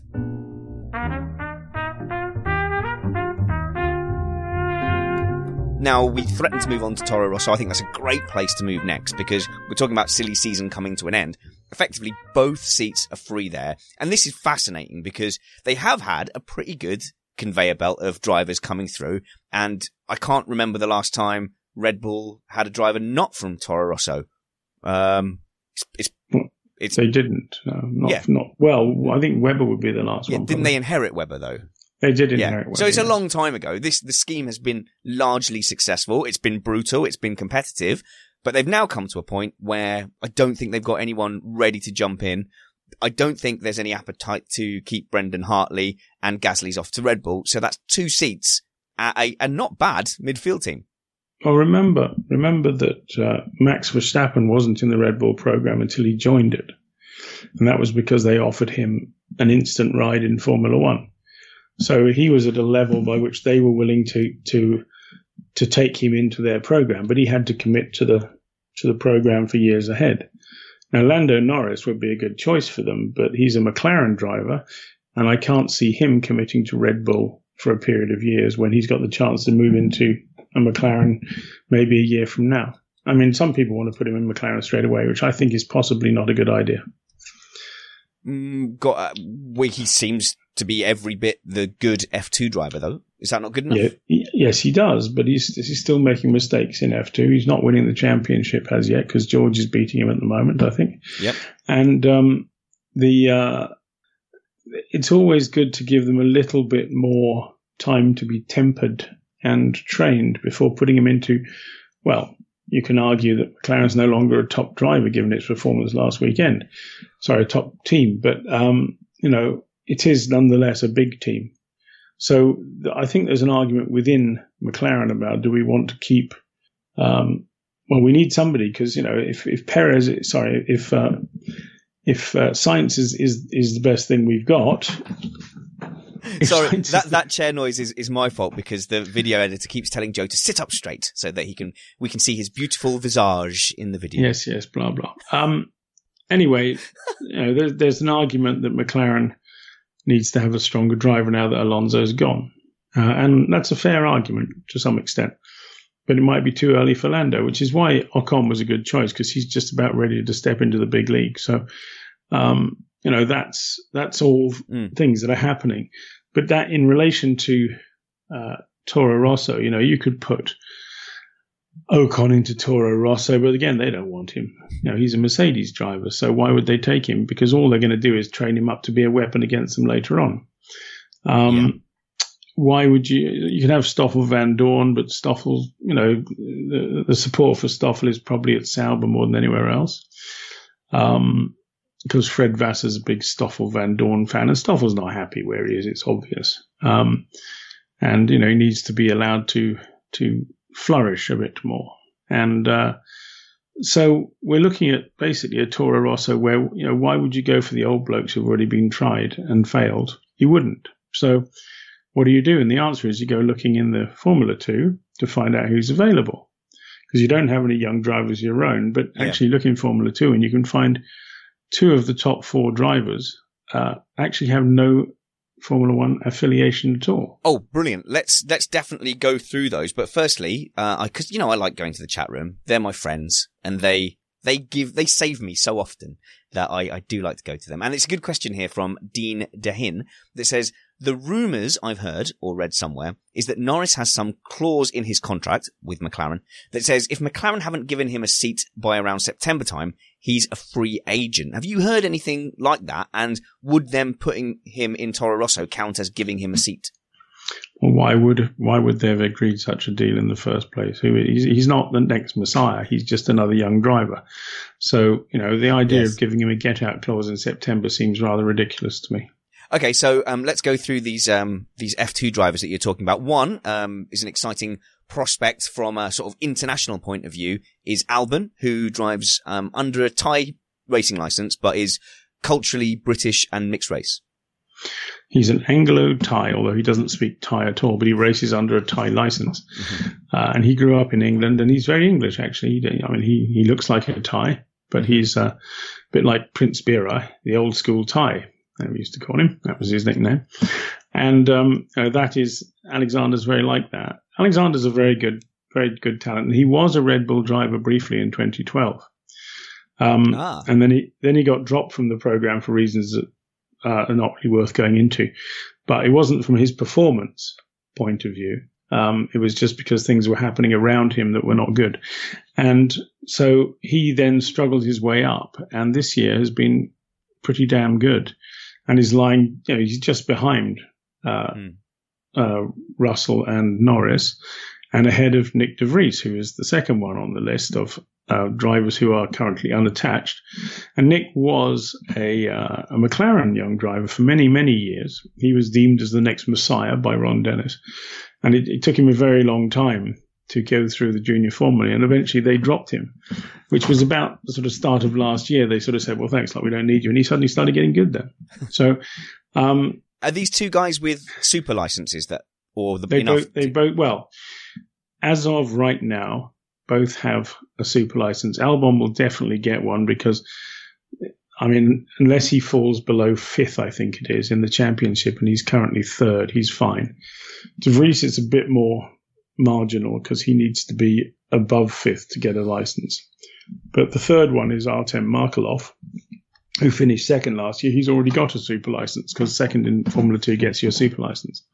Now, we threatened to move on to Toro Rosso. I think that's a great place to move next because we're talking about silly season coming to an end. Effectively, both seats are free there. And this is fascinating because they have had a pretty good conveyor belt of drivers coming through. And I can't remember the last time Red Bull had a driver not from Toro Rosso. Um, it's, it's, it's they didn't. No, not, yeah. not, well, I think Webber would be the last yeah, one. Didn't they inherit Webber, though? They did yeah. inherit Webber. So it's yes. a long time ago. This the scheme has been largely successful. It's been brutal. It's been competitive. But they've now come to a point where I don't think they've got anyone ready to jump in. I don't think there's any appetite to keep Brendan Hartley, and Gasly's off to Red Bull. So that's two seats at a, a not bad midfield team. Well, remember, remember that uh, Max Verstappen wasn't in the Red Bull program until he joined it. And that was because they offered him an instant ride in Formula One. So he was at a level by which they were willing to to to take him into their program, but he had to commit to the to the program for years ahead. Now, Lando Norris would be a good choice for them, but he's a McLaren driver, and I can't see him committing to Red Bull for a period of years when he's got the chance to move into a McLaren maybe a year from now. I mean, some people want to put him in McLaren straight away, which I think is possibly not a good idea. Mm, got uh, well, he seems to be every bit the good F two driver, though. Is that not good enough? Yeah, he, yes, he does, but he's he's still making mistakes in F two. He's not winning the championship as yet because George is beating him at the moment, I think. Yep. And um, the uh, it's always good to give them a little bit more time to be tempered and trained before putting him into, well, you can argue that McLaren's no longer a top driver given its performance last weekend. Sorry, a top team. But, um, you know, it is nonetheless a big team. So th- I think there's an argument within McLaren about do we want to keep, um, well, we need somebody because, you know, if, if Perez, sorry, if, uh, if uh, Sainz is, is, is the best thing we've got. Sorry, that, that chair noise is, is my fault because the video editor keeps telling Joe to sit up straight so that he can we can see his beautiful visage in the video. Yes, yes, blah, blah. Um, anyway, you know, there's, there's an argument that McLaren needs to have a stronger driver now that Alonso's gone. Uh, and that's a fair argument to some extent. But it might be too early for Lando, which is why Ocon was a good choice because he's just about ready to step into the big league. So, um, you know, that's that's all mm. things that are happening. But that in relation to uh, Toro Rosso, you know, you could put Ocon into Toro Rosso, but again, they don't want him. You know, he's a Mercedes driver, so why would they take him? Because all they're going to do is train him up to be a weapon against them later on. Um, yeah. Why would you? You can have Stoffel Van Dorn, but Stoffel, you know, the, the support for Stoffel is probably at Sauber more than anywhere else. Um, because Fred Vassar's a big Stoffel Van Dorn fan, and Stoffel's not happy where he is. It's obvious. Um, and, you know, he needs to be allowed to, to flourish a bit more. And, uh, so we're looking at basically a Toro Rosso where, you know, why would you go for the old blokes who've already been tried and failed? You wouldn't. So what do you do? And the answer is you go looking in the Formula Two to find out who's available because you don't have any young drivers of your own, but yeah. actually look in Formula Two and you can find two of the top four drivers uh, actually have no Formula One affiliation at all. Oh, brilliant. Let's let's definitely go through those. But firstly, uh, I, cause, you know, I like going to the chat room. They're my friends and they they give they save me so often that I, I do like to go to them. And it's a good question here from Dean Dehin that says, the rumours I've heard or read somewhere is that Norris has some clause in his contract with McLaren that says if McLaren haven't given him a seat by around September time, he's a free agent. Have you heard anything like that? And would them putting him in Toro Rosso count as giving him a seat? Well, why would why would they have agreed such a deal in the first place? He's, he's not the next Messiah. He's just another young driver. So, you know, the idea yes. of giving him a get-out clause in September seems rather ridiculous to me. Okay, so um, let's go through these um, these F two drivers that you're talking about. One um, is an exciting prospect from a sort of international point of view is Albon, who drives um, under a Thai racing license, but is culturally British and mixed race. He's an Anglo-Thai, although he doesn't speak Thai at all, but he races under a Thai license. Mm-hmm. Uh, and he grew up in England, and he's very English, actually. He, I mean, he, he looks like a Thai, but he's uh, a bit like Prince Birai, the old school Thai, we used to call him. That was his nickname. And um, uh, that is, Alexander's very like that. Alexander's a very good, very good talent. And he was a Red Bull driver briefly in twenty twelve. Um, ah. And then he then he got dropped from the program for reasons that uh, are not really worth going into. But it wasn't from his performance point of view. Um, it was just because things were happening around him that were not good. And so he then struggled his way up. And this year has been pretty damn good. And he's lying, you know, he's just behind uh, mm. uh, Russell and Norris, and ahead of Nick de Vries, who is the second one on the list of uh, drivers who are currently unattached. And Nick was a, uh, a McLaren young driver for many, many years. He was deemed as the next Messiah by Ron Dennis. And it, it took him a very long time to go through the junior formula, and eventually they dropped him, which was about the sort of start of last year. They sort of said, well, thanks, like we don't need you. And he suddenly started getting good then. So, um, are these two guys with super licenses that, or the, they enough both, they to- both, well, as of right now, both have a super license. Albon will definitely get one because, I mean, unless he falls below fifth, I think it is, in the championship, and he's currently third, he's fine. De Vries is a bit more marginal because he needs to be above fifth to get a license. But the third one is Artem Markelov, who finished second last year. He's already got a super license because second in Formula Two gets you a super license.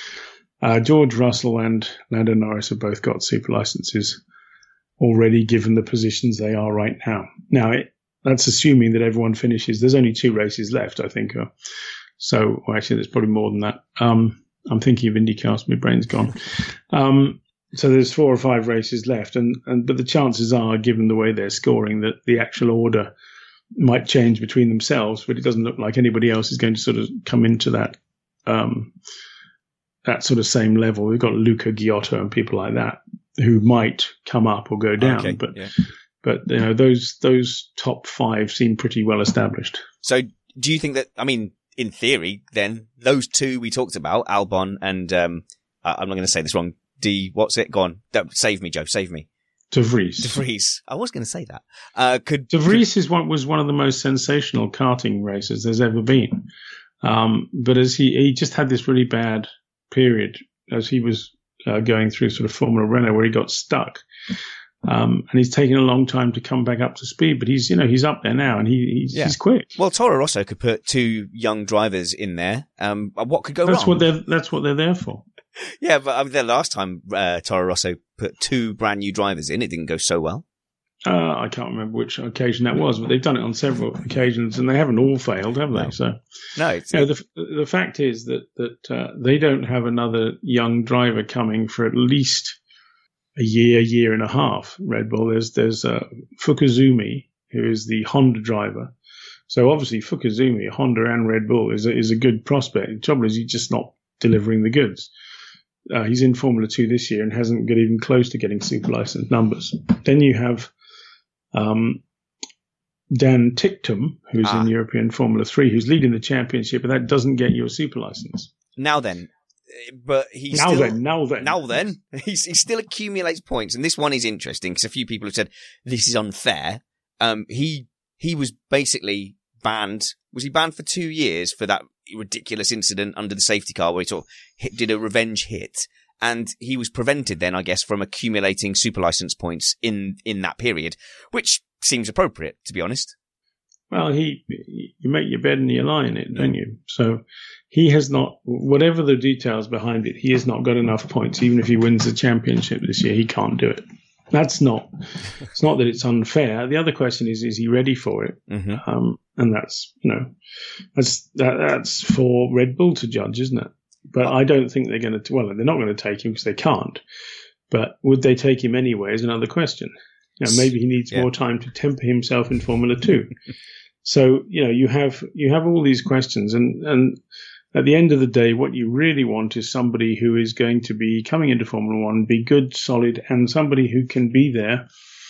Uh, George Russell and Lando Norris have both got super licenses already, given the positions they are right now. Now, it, that's assuming that everyone finishes. There's only two races left, I think. Uh, so, well, actually, there's probably more than that. Um, I'm thinking of IndyCar, my brain's gone. Um, so there's four or five races left, and, and but the chances are, given the way they're scoring, that the actual order might change between themselves, but it doesn't look like anybody else is going to sort of come into that um, that sort of same level. We've got Luca Giotto and people like that who might come up or go down, okay, but yeah. but you know those those top five seem pretty well established. So do you think that? I mean, in theory, then those two we talked about, Albon and um, uh, I'm not going to say this wrong. D, what's it? Go on, Don't, save me, Joe, save me. De Vries. De Vries. I was going to say that. Uh, could De Vries could, is one was one of the most sensational karting races there's ever been. Um, but as he he just had this really bad period as he was uh, going through sort of Formula Renault where he got stuck. Um, and he's taken a long time to come back up to speed, but he's, you know, he's up there now and he, he's, yeah. he's quick. Well, Toro Rosso could put two young drivers in there. Um, what could go that's wrong? What they're, that's what they're there for. Yeah, but I mean, the last time uh, Toro Rosso put two brand new drivers in, it didn't go so well. Uh, I can't remember which occasion that was, but they've done it on several occasions, and they haven't all failed, have they? No. So, no. It's, you know, the the fact is that that uh, they don't have another young driver coming for at least a year, year and a half. Red Bull. There's there's uh, Fukuzumi, who is the Honda driver. So obviously Fukuzumi, Honda, and Red Bull is a, is a good prospect. The trouble is he's just not delivering the goods. Uh, he's in Formula Two this year and hasn't got even close to getting super license numbers. Then you have Um, Dan Ticktum, who's ah. in European Formula three, who's leading the championship, but that doesn't get you a super license. Now then, but he's now still, then, now then, now then, he's, he still accumulates points, and this one is interesting because a few people have said this is unfair. Um, he he was basically banned. Was he banned for two years for that ridiculous incident under the safety car where he sort of hit, did a revenge hit? And he was prevented then, I guess, from accumulating super license points in, in that period, which seems appropriate, to be honest. Well, he, you make your bed and you lie in it, don't you? So he has not, whatever the details behind it, he has not got enough points. Even if he wins the championship this year, he can't do it. That's not, it's not that it's unfair. The other question is, is he ready for it? Mm-hmm. Um, and that's, you know, that's, that, that's for Red Bull to judge, isn't it? But I don't think they're going to, well, they're not going to take him because they can't. But would they take him anyway is another question. You know, maybe he needs yeah. more time to temper himself in Formula Two. So, you know, you have, you have all these questions, and, and at the end of the day, what you really want is somebody who is going to be coming into Formula One, be good, solid, and somebody who can be there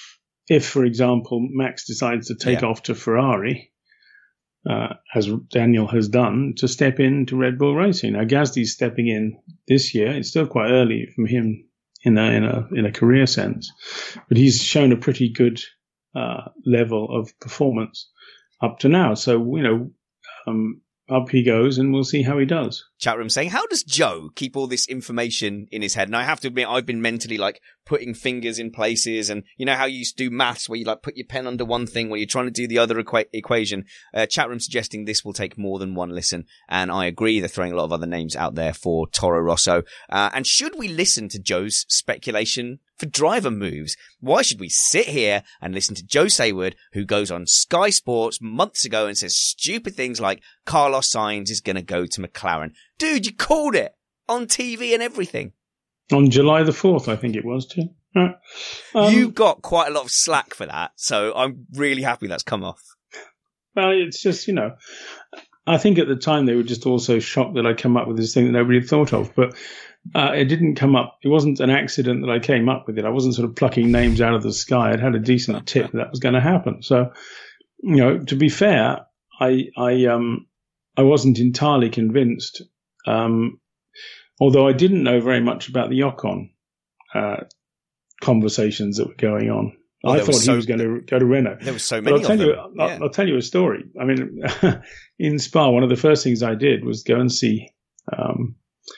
if, for example, Max decides to take Yeah. off to Ferrari, uh, as Daniel has done, to step into Red Bull Racing. Now, Gasly's stepping in this year. It's still quite early from him in a in a in a career sense, but he's shown a pretty good uh, level of performance up to now. So you know, um, up he goes, and we'll see how he does. Chat room saying, how does Joe keep all this information in his head? And I have to admit, I've been mentally like putting fingers in places, and you know how you used to do maths where you like put your pen under one thing while you're trying to do the other equa- equation. Uh, chat room suggesting this will take more than one listen, and I agree. They're throwing a lot of other names out there for Toro Rosso. Uh, and should we listen to Joe's speculation for driver moves? Why should we sit here and listen to Joe Sayward, who goes on Sky Sports months ago and says stupid things like Carlos Sainz is going to go to McLaren? Dude, you called it on T V and everything. On July the fourth, I think it was, too. Uh, um, you got quite a lot of slack for that, so I'm really happy that's come off. Well, it's just, you know, I think at the time they were just also shocked that I come up with this thing that nobody had thought of, but uh, it didn't come up. It wasn't an accident that I came up with it. I wasn't sort of plucking names out of the sky. I'd had a decent tip that that was going to happen. So, you know, to be fair, I, I, um, I wasn't entirely convinced. Um, although I didn't know very much about the Ocon uh, conversations that were going on. Well, I thought so, he was going to go to Renault. There were so but many I'll tell of you, them. I'll, Yeah. I'll tell you a story. I mean, in Spa, one of the first things I did was go and see um,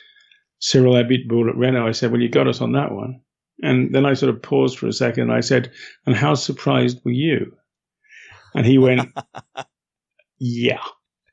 Cyril Abitboul at Renault. I said, well, you got us on that one. And then I sort of paused for a second and I said, and how surprised were you? And he went, yeah.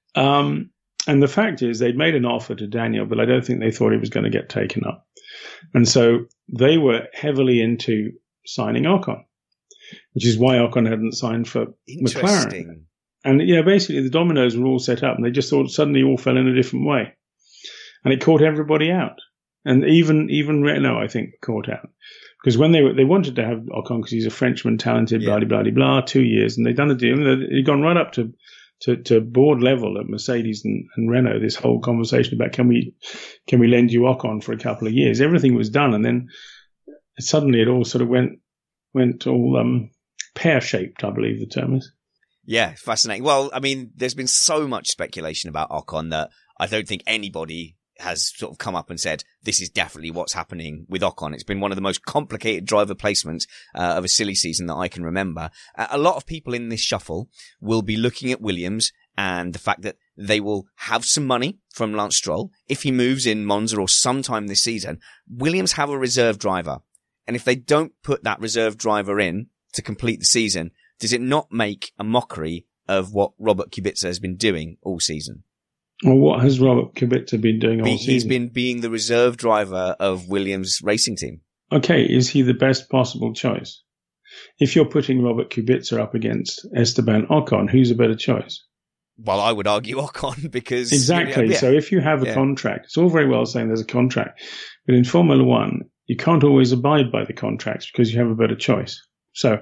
Um, and the fact is they'd made an offer to Daniel, but I don't think they thought he was going to get taken up. And so they were heavily into signing Ocon, which is why Ocon hadn't signed for McLaren. Interesting. And, yeah, basically the dominoes were all set up and they just sort of suddenly all fell in a different way. And it caught everybody out. And even, even Renault, I think, caught out. Because when they were, they wanted to have Ocon because he's a Frenchman, talented, Yeah. blah, blah, blah, blah, two years. And they'd done a deal. And they'd gone right up to, to, to board level at Mercedes and, and Renault, this whole conversation about can we, can we lend you Ocon for a couple of years? Everything was done. And then suddenly it all sort of went, went all, um, pear-shaped, I believe the term is. Yeah, fascinating. Well, I mean, there's been so much speculation about Ocon that I don't think anybody has sort of come up and said, this is definitely what's happening with Ocon. It's been one of the most complicated driver placements uh, of a silly season that I can remember. Uh, a lot of people in this shuffle will be looking at Williams and the fact that they will have some money from Lance Stroll. If he moves in Monza or sometime this season, Williams have a reserve driver. And if they don't put that reserve driver in to complete the season, does it not make a mockery of what Robert Kubica has been doing all season? Well, what has Robert Kubica been doing all Be, season? he's been being the reserve driver of Williams' racing team. Okay, is he the best possible choice? If you're putting Robert Kubica up against Esteban Ocon, who's a better choice? Well, I would argue Ocon because... Exactly. Yeah. So if you have a Yeah. contract, it's all very well saying there's a contract, but in Formula One, you can't always abide by the contracts because you have a better choice. So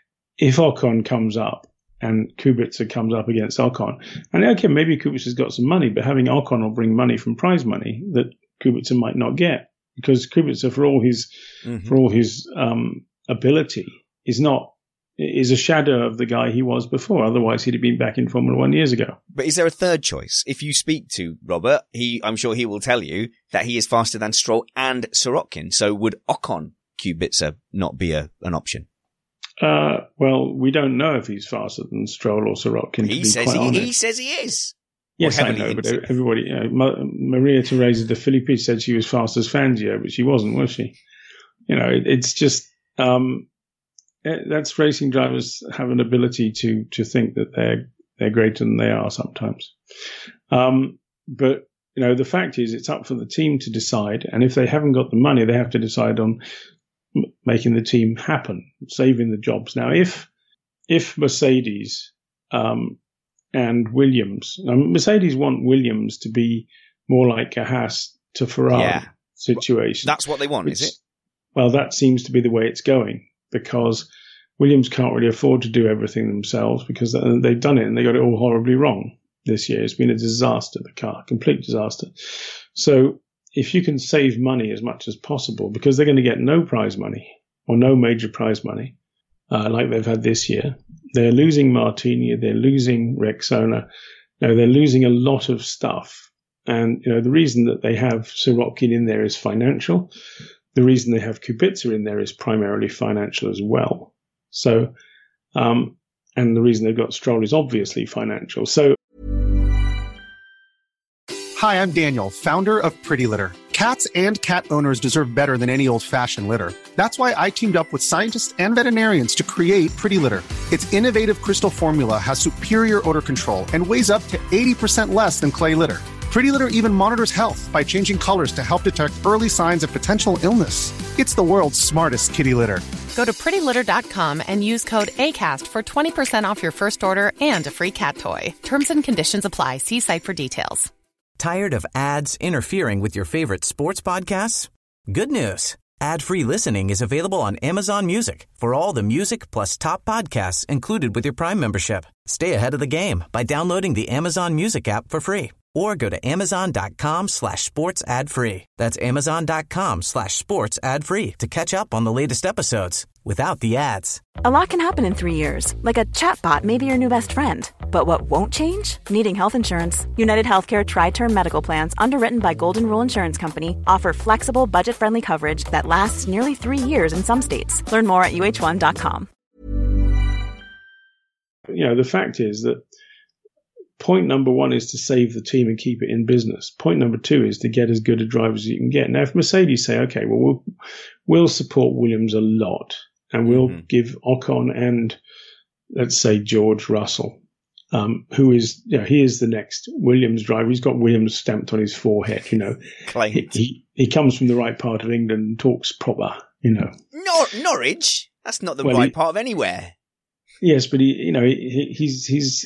if Ocon comes up and Kubica comes up against Ocon, and okay, maybe Kubica's got some money, but having Ocon will bring money from prize money that Kubica might not get, because Kubica, for all his Mm-hmm. for all his um, ability, is not is a shadow of the guy he was before. Otherwise, he'd have been back in Formula One years ago. But is there a third choice? If you speak to Robert, he, I'm sure he will tell you that he is faster than Stroll and Sorokin. So would Ocon Kubica not be a, an option? Uh, well, we don't know if he's faster than Stroll or Sorokin. He to be says quite he, honest. he says he is. Yes, Or I heavily know, but hinted. everybody, you know, Ma- Maria Teresa de Filippi said she was fast as Fangio, but she wasn't, was she? You know, it, it's just um, it, that's racing drivers have an ability to to think that they're they're greater than they are sometimes. Um, but you know, the fact is, it's up for the team to decide, and if they haven't got the money, they have to decide on m- making the team happen, saving the jobs. Now, if if Mercedes um, and Williams, now Mercedes want Williams to be more like a Haas to Ferrari Yeah. situation. That's what they want, which- is it? Well, that seems to be the way it's going, because Williams can't really afford to do everything themselves, because they've done it and they got it all horribly wrong this year. It's been a disaster, the car, complete disaster. So if you can save money as much as possible, because they're going to get no prize money or no major prize money, uh, like they've had this year. They're losing Martini, they're losing Rexona. No, they're losing a lot of stuff. And, you know, the reason that they have Sirotkin in there is financial. The reason they have Kubica in there is primarily financial as well. So, um, and the reason they've got Stroll is obviously financial. So, hi, I'm Daniel, founder of Pretty Litter. Cats and cat owners deserve better than any old-fashioned litter. That's why I teamed up with scientists and veterinarians to create Pretty Litter. Its innovative crystal formula has superior odor control and weighs up to eighty percent less than clay litter. Pretty Litter even monitors health by changing colors to help detect early signs of potential illness. It's the world's smartest kitty litter. Go to pretty litter dot com and use code ACAST for twenty percent off your first order and a free cat toy. Terms and conditions apply. See site for details. Tired of ads interfering with your favorite sports podcasts? Good news. Ad-free listening is available on Amazon Music for all the music plus top podcasts included with your Prime membership. Stay ahead of the game by downloading the Amazon Music app for free or go to amazon.com slash sports ad free. That's amazon.com slash sports ad free to catch up on the latest episodes without the ads. A lot can happen in three years, like a chatbot may be your new best friend. But what won't change? Needing health insurance. United Healthcare Tri-Term Medical Plans, underwritten by Golden Rule Insurance Company, offer flexible, budget-friendly coverage that lasts nearly three years in some states. Learn more at U H one dot com. You know, the fact is that point number one is to save the team and keep it in business. Point number two is to get as good a driver as you can get. Now, if Mercedes say, okay, well, we'll, we'll support Williams a lot, and we'll mm-hmm. give Ocon and, let's say, George Russell, um, who is, you know, he is the next Williams driver. He's got Williams stamped on his forehead, you know. he, he, he comes from the right part of England and talks proper, you know. Nor- Norwich? That's not the well, right he, part of anywhere. Yes, but he, you know, he, he's, he's,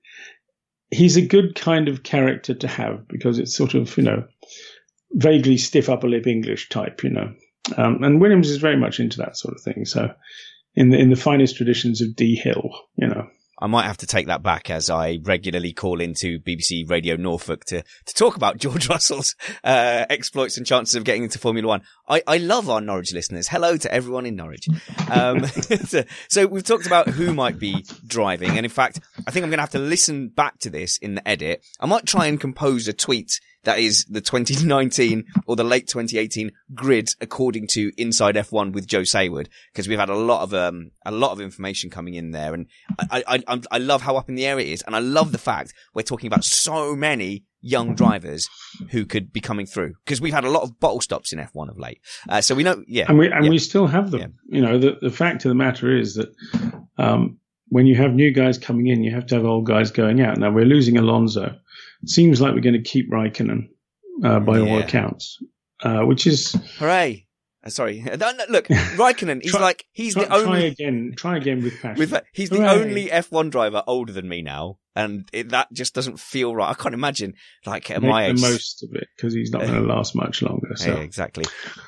he's a good kind of character to have because it's sort of, you know, vaguely stiff upper lip English type, you know. Um, and Williams is very much into that sort of thing. So in the, in the finest traditions of D Hill, you know. I might have to take that back as I regularly call into B B C Radio Norfolk to, to talk about George Russell's uh, exploits and chances of getting into Formula One. I, I love our Norwich listeners. Hello to everyone in Norwich. Um, so, so we've talked about who might be driving. And in fact, I think I'm going to have to listen back to this in the edit. I might try and compose a tweet that is the twenty nineteen or the late twenty eighteen grid according to Inside F one with Joe Sayward, because we've had a lot of um a lot of information coming in there, and I I I, I love how up in the air it is, and I love the fact we're talking about so many young drivers who could be coming through, because we've had a lot of bottle stops in F one of late. Uh, so we know, yeah, and we and yeah. we still have them. Yeah. You know, the the fact of the matter is that um when you have new guys coming in, you have to have old guys going out. Now we're losing Alonso. It seems like we're going to keep Raikkonen, uh, by yeah. all accounts, uh, which is hooray. Uh, sorry, look, Raikkonen. He's try, like he's try, the only. Try again. Try again with passion. With, he's hooray. the only F one driver older than me now, and it, that just doesn't feel right. I can't imagine like at Make my age. the most of it because he's not going to last much longer. So yeah, exactly.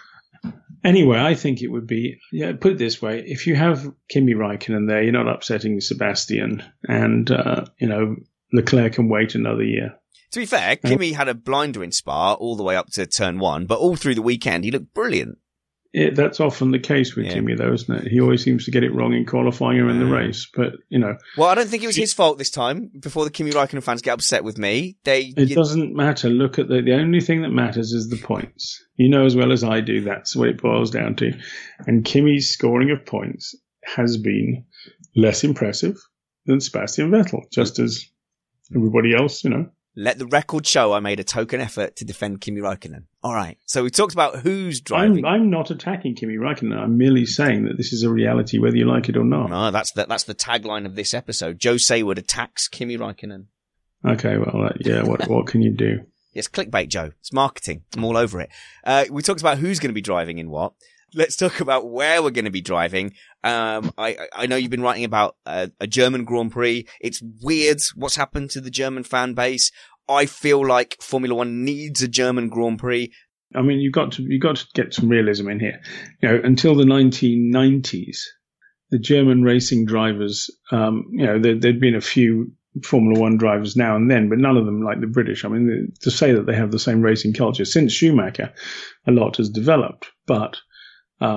Anyway, I think it would be, yeah, put it this way, if you have Kimi Raikkonen there, you're not upsetting Sebastian, and, uh, you know, Leclerc can wait another year. To be fair, Kimi had a blinder in Spa all the way up to turn one, but all through the weekend, he looked brilliant. It, that's often the case with yeah. Kimi, though, isn't it? He always seems to get it wrong in qualifying or in the race, but, you know. Well, I don't think it was his fault this time. Before the Kimi Raikkonen fans get upset with me, they... It you, doesn't matter. Look at the, the only thing that matters is the points. You know as well as I do, that's what it boils down to. And Kimi's scoring of points has been less impressive than Sebastian Vettel, just as everybody else, you know. Let the record show I made a token effort to defend Kimi Raikkonen. All right. So we talked about who's driving. I'm, I'm not attacking Kimi Raikkonen. I'm merely saying that this is a reality, whether you like it or not. No, that's the, that's the tagline of this episode. Joe Sayward attacks Kimi Raikkonen. Okay, well, uh, yeah, what what can you do? Yes, clickbait, Joe. It's marketing. I'm all over it. Uh, we talked about who's going to be driving in what. Let's talk about where we're going to be driving. Um, I, I know you've been writing about a, a German Grand Prix. It's weird what's happened to the German fan base. I feel like Formula One needs a German Grand Prix. I mean, you've got to, you've got to get some realism in here. You know, until the nineteen nineties, the German racing drivers, um, you know, there, there'd been a few Formula One drivers now and then, but none of them like the British. I mean, to say that they have the same racing culture, since Schumacher, a lot has developed, but, um,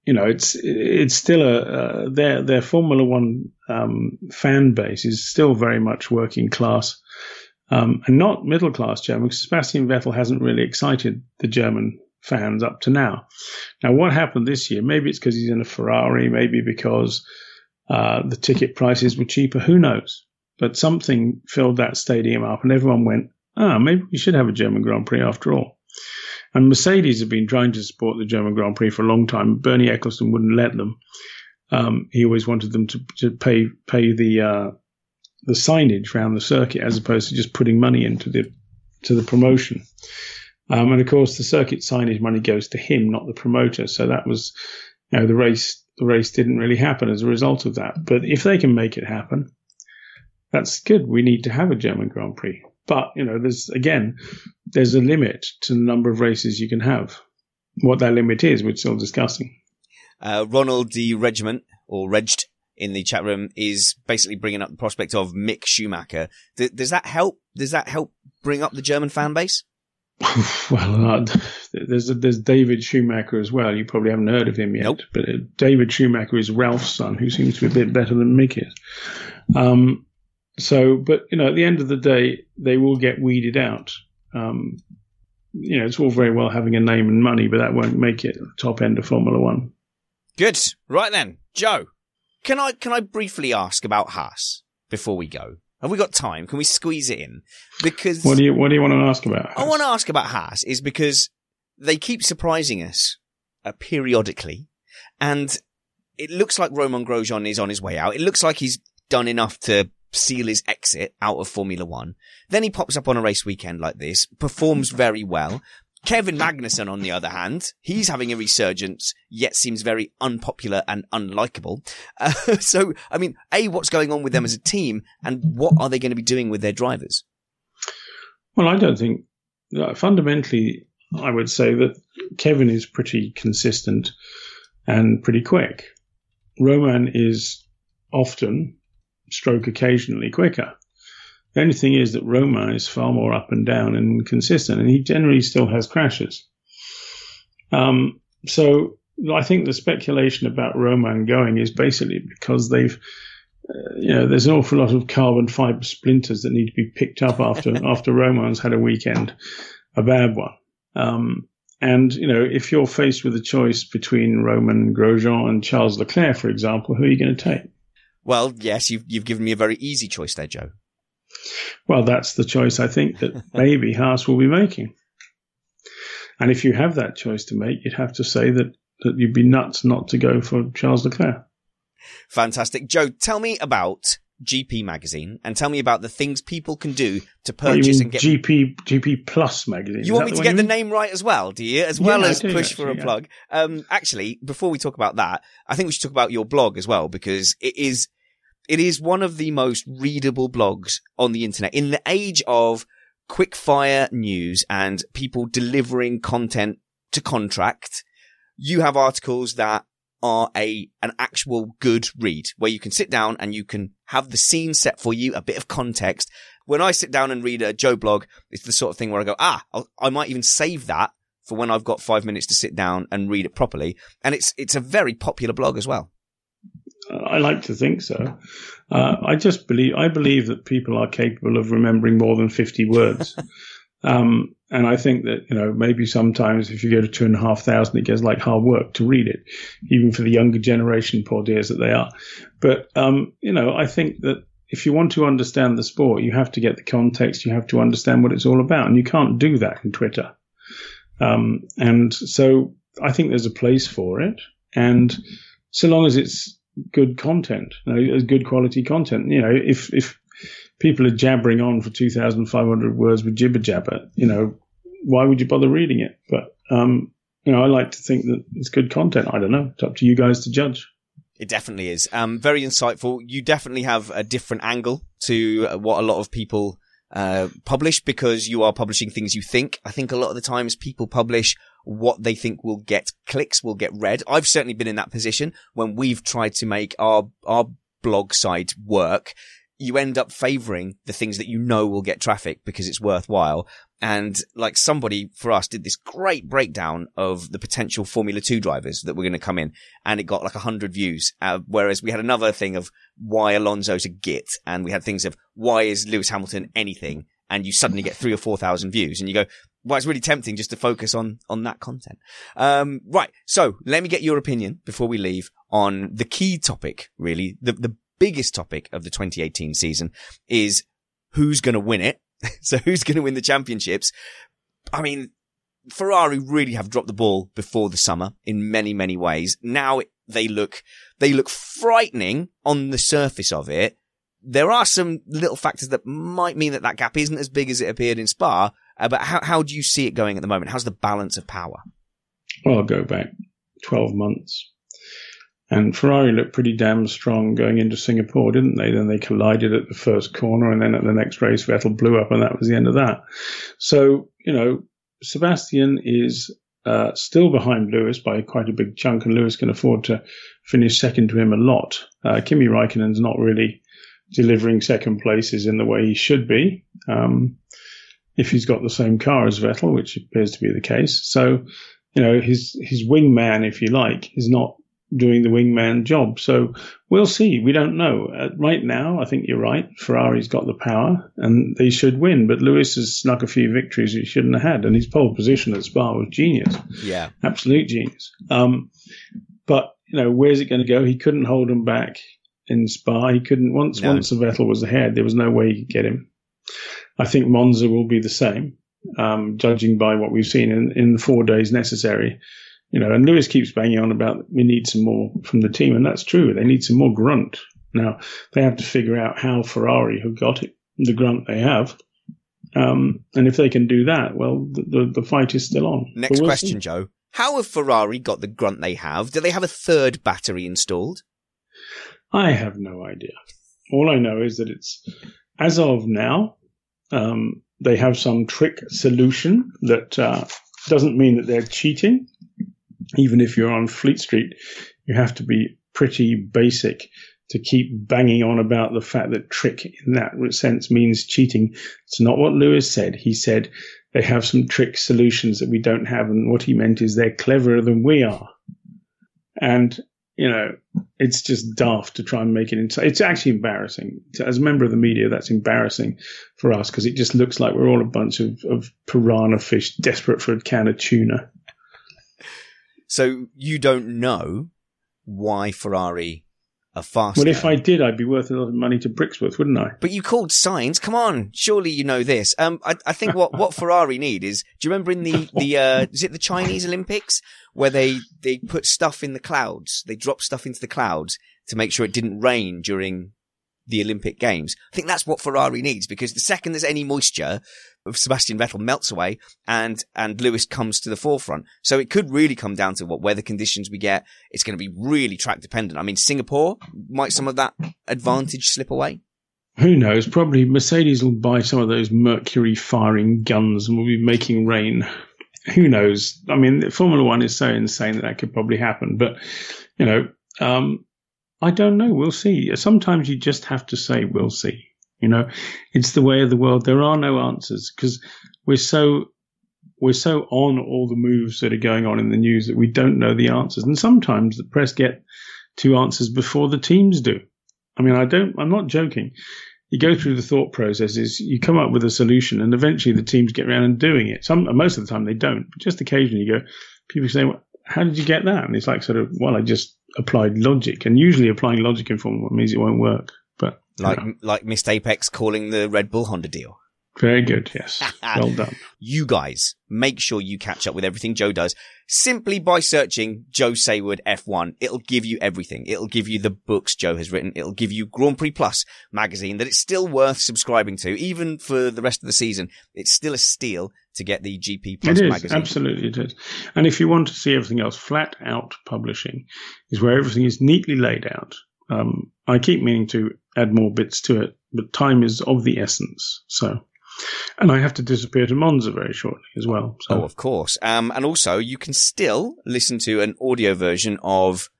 you know, it's it's still a uh, their their Formula One um, fan base is still very much working class um, and not middle class German. Because Sebastian Vettel hasn't really excited the German fans up to now. Now, what happened this year? Maybe it's because he's in a Ferrari. Maybe because uh, the ticket prices were cheaper. Who knows? But something filled that stadium up, and everyone went, "Ah, maybe we should have a German Grand Prix after all." And Mercedes have been trying to support the German Grand Prix for a long time. Bernie Ecclestone wouldn't let them. Um, he always wanted them to, to pay pay the uh, the signage around the circuit as opposed to just putting money into the to the promotion. Um, and of course, the circuit signage money goes to him, not the promoter. So that was, you know, the race. The race didn't really happen as a result of that. But if they can make it happen, that's good. We need to have a German Grand Prix. But, you know, there's, again, there's a limit to the number of races you can have. What that limit is, we're still discussing. Uh, Ronald D. Regiment, or Regd, in the chat room is basically bringing up the prospect of Mick Schumacher. Th- does that help? Does that help bring up the German fan base? Well, uh, there's there's David Schumacher as well. You probably haven't heard of him yet. Nope. But uh, David Schumacher is Ralph's son, who seems to be a bit better than Mick is. Um, So, but, you know, at the end of the day, they will get weeded out. Um, you know, it's all very well having a name and money, but that won't make it top end of Formula One. Good. Right then, Joe, can I, can I briefly ask about Haas before we go? Have we got time? Can we squeeze it in? Because what do you, what do you want to ask about Haas? I want to ask about Haas is because they keep surprising us uh, periodically, and it looks like Romain Grosjean is on his way out. It looks like he's done enough to seal his exit out of Formula One. Then he pops up on a race weekend like this, performs very well. Kevin Magnussen, on the other hand, he's having a resurgence, yet seems very unpopular and unlikable. Uh, so, I mean, A, what's going on with them as a team, and what are they going to be doing with their drivers? Well, I don't think, uh, fundamentally, I would say that Kevin is pretty consistent and pretty quick. Roman is often, stroke occasionally, quicker. The only thing is that Romain is far more up and down and inconsistent, and he generally still has crashes. Um, so I think the speculation about Romain going is basically because they've, uh, you know, there's an awful lot of carbon fiber splinters that need to be picked up after after Romain's had a weekend, a bad one. Um, and you know, if you're faced with a choice between Romain Grosjean and Charles Leclerc, for example, who are you going to take? Well, yes, you've you've given me a very easy choice there, Joe. Well, that's the choice I think that maybe Haas will be making. And if you have that choice to make, you'd have to say that, that you'd be nuts not to go for Charles Leclerc. Fantastic. Joe, tell me about G P Magazine and tell me about the things people can do to What, you purchase mean and get... G P G P Plus magazine? You want me to get the name right as well, do you? As well Yeah, I as do, push actually, for a yeah. plug. Um, actually, before we talk about that, I think we should talk about your blog as well, because it is... It is one of the most readable blogs on the internet. In the age of quick fire news and people delivering content to contract, you have articles that are a, an actual good read where you can sit down and you can have the scene set for you, a bit of context. When I sit down and read a Joe blog, it's the sort of thing where I go, ah, I'll, I might even save that for when I've got five minutes to sit down and read it properly. And it's, it's a very popular blog as well. I like to think so. Uh, I just believe, I believe that people are capable of remembering more than fifty words. um, and I think that, you know, maybe sometimes if you go to two and a half thousand, it gets like hard work to read it, even for the younger generation, poor dears that they are. But, um, you know, I think that if you want to understand the sport, you have to get the context. You have to understand what it's all about. And you can't do that in Twitter. Um, and so I think there's a place for it. And so long as it's good content, you know, good quality content, you know, if, if people are jabbering on for two thousand five hundred words with jibber jabber, you know, why would you bother reading it? But, um, you know, I like to think that it's good content. I don't know. It's up to you guys to judge. It definitely is. Um, very insightful. You definitely have a different angle to what a lot of people uh, publish, because you are publishing things you think. I think a lot of the times people publish what they think will get clicks, will get read. I've certainly been in that position when we've tried to make our, our blog site work. you end up favouring the things that you know will get traffic because it's worthwhile. And like somebody for us did this great breakdown of the potential Formula Two drivers that were going to come in, and it got like a hundred views. Uh, whereas we had another thing of why Alonso's a git, and we had things of why is Lewis Hamilton anything, and you suddenly get three or four thousand views, and you go, well, it's really tempting just to focus on on that content. Um, right. So let me get your opinion before we leave on the key topic. Really, the the biggest topic of the twenty eighteen season is who's going to win it. So who's going to win the championships? I mean, Ferrari really have dropped the ball before the summer in many, many ways. Now they look, they look frightening on the surface of it. There are some little factors that might mean that that gap isn't as big as it appeared in Spa. Uh, but how, how do you see it going at the moment? How's the balance of power? Well, I'll go back twelve months. And Ferrari looked pretty damn strong going into Singapore, didn't they? Then they collided at the first corner, and then at the next race, Vettel blew up, and that was the end of that. So, you know, Sebastian is uh, still behind Lewis by quite a big chunk, and Lewis can afford to finish second to him a lot. Uh, Kimi Räikkönen's not really delivering second places in the way he should be, um, if he's got the same car as Vettel, which appears to be the case. So, you know, his his wingman, if you like, is not doing the wingman job. So we'll see. We don't know. Uh, right now, I think you're right. Ferrari's got the power and they should win. But Lewis has snuck a few victories he shouldn't have had. And his pole position at Spa was genius. Yeah. Absolute genius. Um, but, you know, where's it going to go? He couldn't hold him back in Spa. He couldn't. Once, no. once the Vettel was ahead, there was no way he could get him. I think Monza will be the same, um, judging by what we've seen in, in the four days necessary. You know, and Lewis keeps banging on about we need some more from the team, and that's true. They need some more grunt. Now, they have to figure out how Ferrari have got it, the grunt they have. Um, and if they can do that, well, the, the, the fight is still on. Next we'll question, see. Joe. How have Ferrari got the grunt they have? Do they have a third battery installed? I have no idea. All I know is that it's, as of now, um, they have some trick solution that uh, doesn't mean that they're cheating. Even if you're on Fleet Street, you have to be pretty basic to keep banging on about the fact that trick in that sense means cheating. It's not what Lewis said. He said they have some trick solutions that we don't have. And what he meant is they're cleverer than we are. And, you know, it's just daft to try and make it into, it's actually embarrassing. As a member of the media, that's embarrassing for us because it just looks like we're all a bunch of, of piranha fish desperate for a can of tuna. So you don't know why Ferrari are faster. Well, if I did, I'd be worth a lot of money to Brixworth, wouldn't I? But you called Sainz. Come on, surely you know this. Um, I, I think what, what Ferrari need is. Do you remember in the the uh, is it the Chinese Olympics where they they put stuff in the clouds? They drop stuff into the clouds to make sure it didn't rain during the Olympic Games. I think that's what Ferrari needs because the second there's any moisture, Sebastian Vettel melts away and, and Lewis comes to the forefront. So it could really come down to what weather conditions we get. It's going to be really track dependent. I mean, Singapore, might some of that advantage slip away? Who knows? Probably Mercedes will buy some of those mercury firing guns and will be making rain. Who knows? I mean, Formula One is so insane that that could probably happen. But, you know, um, I don't know. We'll see. Sometimes you just have to say, we'll see. You know, it's the way of the world. There are no answers because we're so, we're so on all the moves that are going on in the news that we don't know the answers. And sometimes the press get two answers before the teams do. I mean, I don't, I'm not joking. You go through the thought processes, you come up with a solution and eventually the teams get around and doing it. Some, most of the time they don't, but just occasionally you go, people say, well, how did you get that? And it's like sort of, well, I just applied logic, and usually applying logic in Formula One means it won't work. But like you know. like Missed Apex calling the Red Bull Honda deal. Very good, yes. Well done. You guys, make sure you catch up with everything Joe does simply by searching Joe Saywood F one. It'll give you everything. It'll give you the books Joe has written. It'll give you Grand Prix Plus magazine that it's still worth subscribing to, even for the rest of the season. It's still a steal to get the G P Plus it is, magazine. Absolutely it is. And if you want to see everything else, Flat Out Publishing is where everything is neatly laid out. Um, I keep meaning to add more bits to it, but time is of the essence. So, and I have to disappear to Monza very shortly as well. So. Oh, of course. Um, and also you can still listen to an audio version of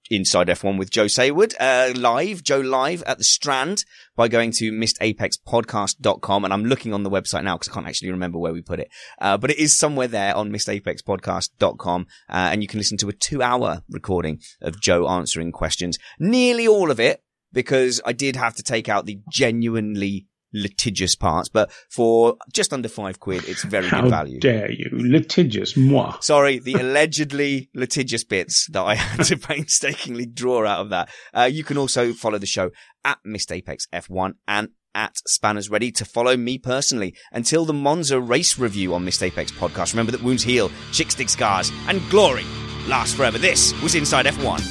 Inside F one with Joe Saywood, uh, live, Joe live at the Strand by going to missed apex podcast dot com. And I'm looking on the website now because I can't actually remember where we put it. Uh, but it is somewhere there on missed apex podcast dot com. Uh, and you can listen to a two hour recording of Joe answering questions, nearly all of it, because I did have to take out the genuinely litigious parts, but for just under five quid, it's very How good value. How dare you? Litigious, moi. Sorry, the allegedly litigious bits that I had to painstakingly draw out of that. Uh, you can also follow the show at Missed Apex F one and at Spanners Ready to follow me personally until the Monza race review on Missed Apex podcast. Remember that wounds heal, chicks dig scars, and glory lasts forever. This was Inside F one.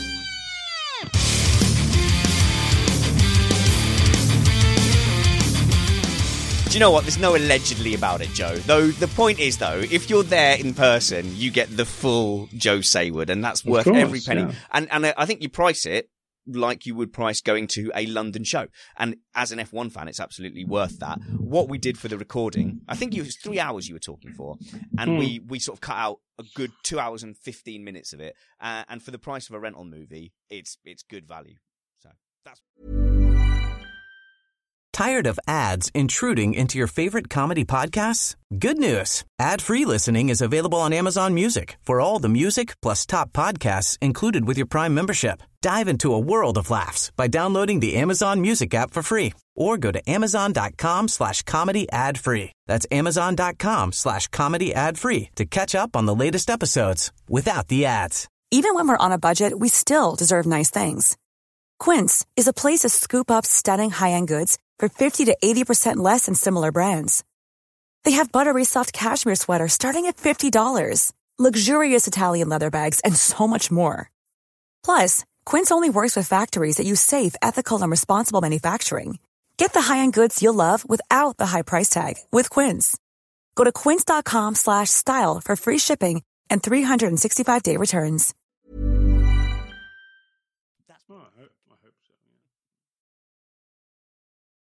Do you know what? There's no allegedly about it, Joe. Though the point is, though, if you're there in person, you get the full Joe Saywood, and that's worth course, every penny. Yeah. And and I think you price it like you would price going to a London show. And as an F one fan, it's absolutely worth that. What we did for the recording, I think it was three hours you were talking for, and mm. we we sort of cut out a good two hours and fifteen minutes of it. Uh, and for the price of a rental movie, it's it's good value. So that's. Tired of ads intruding into your favorite comedy podcasts? Good news. Ad-free listening is available on Amazon Music for all the music plus top podcasts included with your Prime membership. Dive into a world of laughs by downloading the Amazon Music app for free or go to amazon.com slash comedy ad free. That's amazon.com slash comedy ad free to catch up on the latest episodes without the ads. Even when we're on a budget, we still deserve nice things. Quince is a place to scoop up stunning high-end goods for fifty to eighty percent less than similar brands. They have buttery soft cashmere sweaters starting at fifty dollars, luxurious Italian leather bags, and so much more. Plus, Quince only works with factories that use safe, ethical, and responsible manufacturing. Get the high-end goods you'll love without the high price tag with Quince. Go to quince.com slash style for free shipping and three sixty-five day returns.